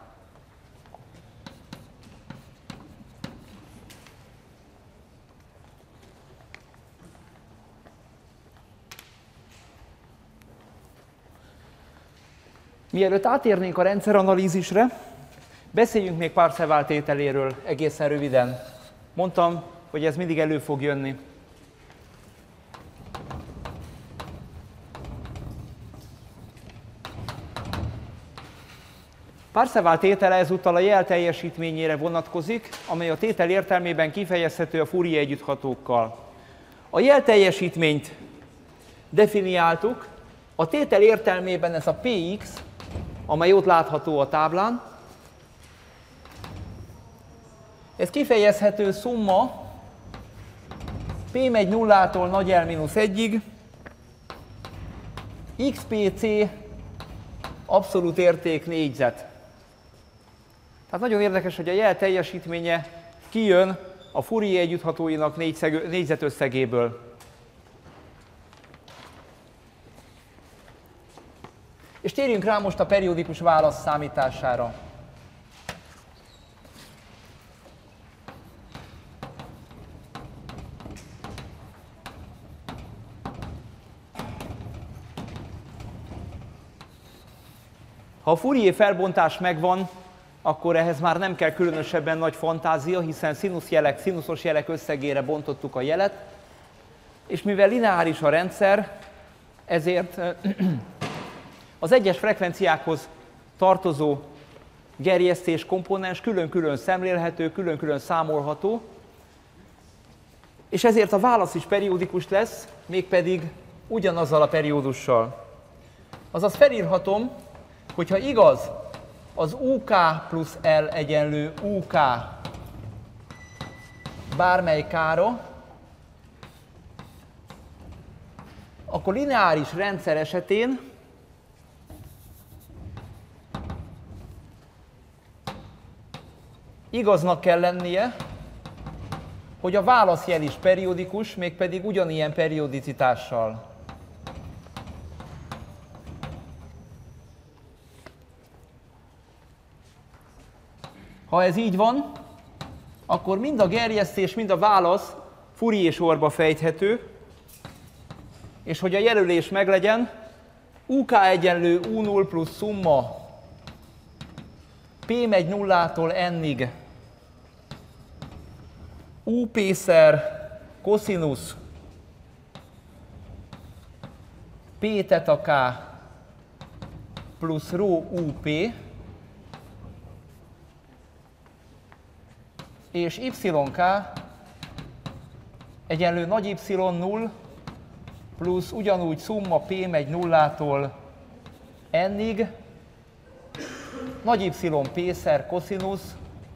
Mielőtt átérnénk a rendszeranalízisre, beszéljünk még Parseval tételéről egészen röviden. Mondtam, hogy ez mindig elő fog jönni. Parseval tétele ezúttal a jel teljesítményére vonatkozik, amely a tétel értelmében kifejezhető a Fourier együtthatókkal. A jel teljesítményt definiáltuk, a tétel értelmében ez a Px, amely ott látható a táblán. Ez kifejezhető szumma P megy nullától nagy L mínusz egyig, xpc abszolút érték négyzet. Tehát nagyon érdekes, hogy a jel teljesítménye kijön a Fourier együtthatóinak négyzetösszegéből. És térjünk rá most a periódikus válasz számítására. Ha a Fourier felbontás megvan, akkor ehhez már nem kell különösebben nagy fantázia, hiszen színuszjelek, színuszos jelek összegére bontottuk a jelet, és mivel lineáris a rendszer, ezért az egyes frekvenciákhoz tartozó gerjesztés komponens külön-külön szemlélhető, külön-külön számolható, és ezért a válasz is periódikus lesz, mégpedig ugyanazzal a periódussal. Azaz felírhatom, hogyha igaz az u ká plusz L egyenlő u ká bármely kára, akkor lineáris rendszer esetén igaznak kell lennie, hogy a válaszjel is periódikus, mégpedig ugyanilyen periodicitással. Ha ez így van, akkor mind a gerjesztés, mind a válasz Fourier sorba fejthető, és hogy a jelölés meglegyen, u ká egyenlő u null plusz szumma P megy nullától n-ig up-szer koszinusz P teta k plusz rho up és yk egyenlő nagy Y null plusz ugyanúgy szumma P megy nullától n-ig nagy Y p-szer koszinusz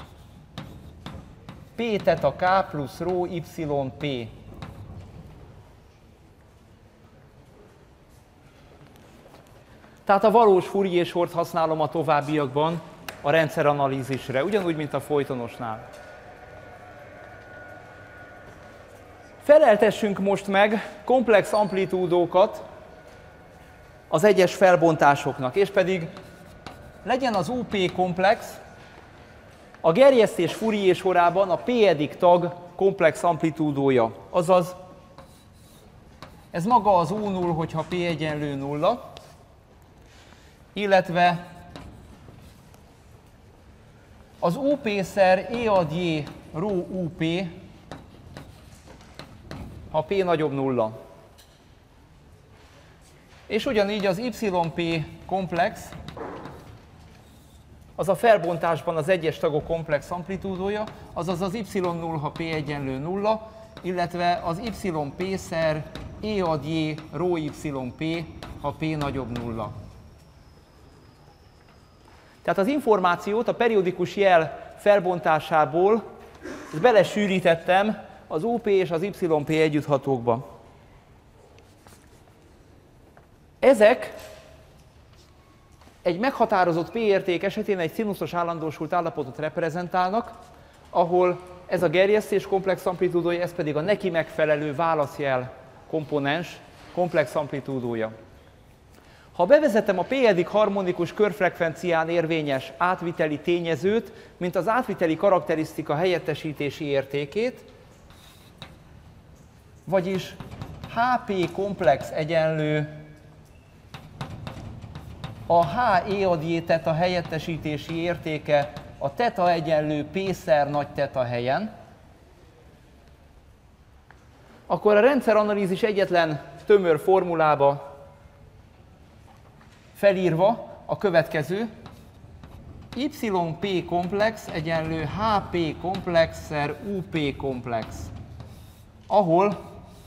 P teta k plusz rho Y p. Tehát a valós Fourier sort használom a továbbiakban a rendszeranalízisre, ugyanúgy, mint a folytonosnál. Feleltessünk most meg komplex amplitúdókat az egyes felbontásoknak, és pedig legyen az u pé komplex, a gerjesztés Fourier sorában a p-edik tag komplex amplitúdója, azaz ez maga az u null, hogyha p egyenlő nulla, illetve az up-szer e ad j rho up, ha p nagyobb nulla. És ugyanígy az yp komplex, az a felbontásban az egyes tagok komplex amplitúdója, azaz az y null, ha p egyenlő nulla, illetve az yp-szer e ad j rho yp, ha p nagyobb nulla. Tehát az információt a periódikus jel felbontásából belesűrítettem az up és az yp együtthatókba. Ezek egy meghatározott p érték esetén egy színuszos állandósult állapotot reprezentálnak, ahol ez a gerjesztés komplex amplitúdója, ez pedig a neki megfelelő válaszjel komponens komplex amplitúdója. Ha bevezetem a p-edik harmonikus körfrekvencián érvényes átviteli tényezőt, mint az átviteli karakterisztika helyettesítési értékét, vagyis Hp komplex egyenlő a H E-adj teta helyettesítési értéke a teta egyenlő P-szer nagy teta helyen, akkor a rendszeranalízis egyetlen tömör formulába felírva a következő: yp komplex egyenlő Hp komplexszer Up komplex, ahol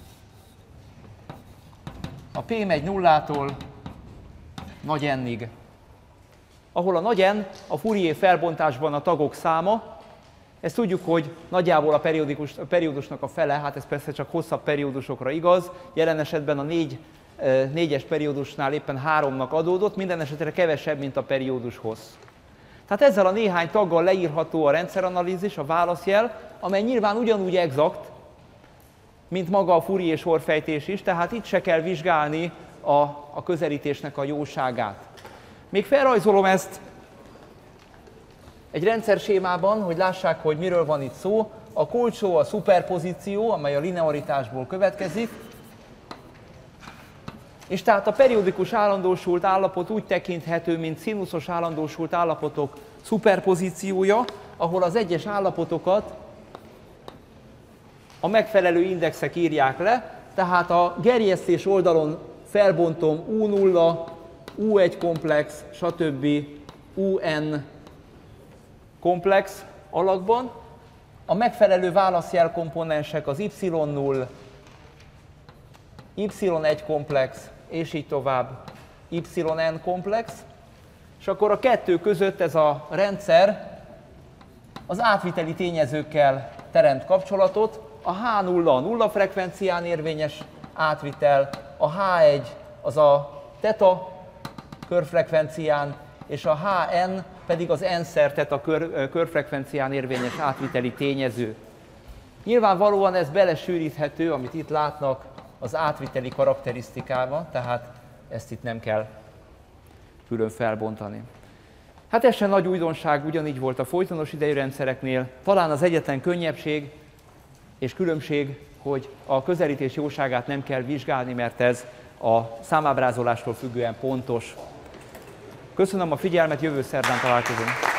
a P megy nullától nagy N-ig. Ahol a nagy N a Fourier felbontásban a tagok száma, ezt tudjuk, hogy nagyjából a, periódikus, a periódusnak a fele, hát ez persze csak hosszabb periódusokra igaz, jelen esetben a négy, négyes periódusnál éppen háromnak adódott, minden esetre kevesebb, mint a periódus hossz. Tehát ezzel a néhány taggal leírható a rendszeranalízis, a válaszjel, amely nyilván ugyanúgy exakt, mint maga a Fourier sorfejtés is, tehát itt se kell vizsgálni a, a közelítésnek a jóságát. Még felrajzolom ezt egy rendszersémában, hogy lássák, hogy miről van itt szó. A kulcsó a szuperpozíció, amely a linearitásból következik, és tehát a periódikus állandósult állapot úgy tekinthető, mint színuszos állandósult állapotok szuperpozíciója, ahol az egyes állapotokat a megfelelő indexek írják le, tehát a gerjesztés oldalon felbontom U nulla, U egy komplex, stb. U N komplex alakban. A megfelelő válaszjel komponensek az Y null, Y egy komplex, és így tovább, Y N komplex, és akkor a kettő között ez a rendszer az átviteli tényezőkkel teremt kapcsolatot. A H nulla a nulla frekvencián érvényes átvitel, a H egy az a teta körfrekvencián, és a H N pedig az N-szer teta kör, körfrekvencián érvényes átviteli tényező. Nyilvánvalóan ez belesűríthető, amit itt látnak, az átviteli karakterisztikába, tehát ezt itt nem kell külön felbontani. Hát ez sem nagy újdonság, ugyanígy volt a folytonos idejű rendszereknél. Talán az egyetlen könnyebbség és különbség, hogy a közelítés jóságát nem kell vizsgálni, mert ez a számábrázolástól függően pontos. Köszönöm a figyelmet, jövő szerdán találkozunk.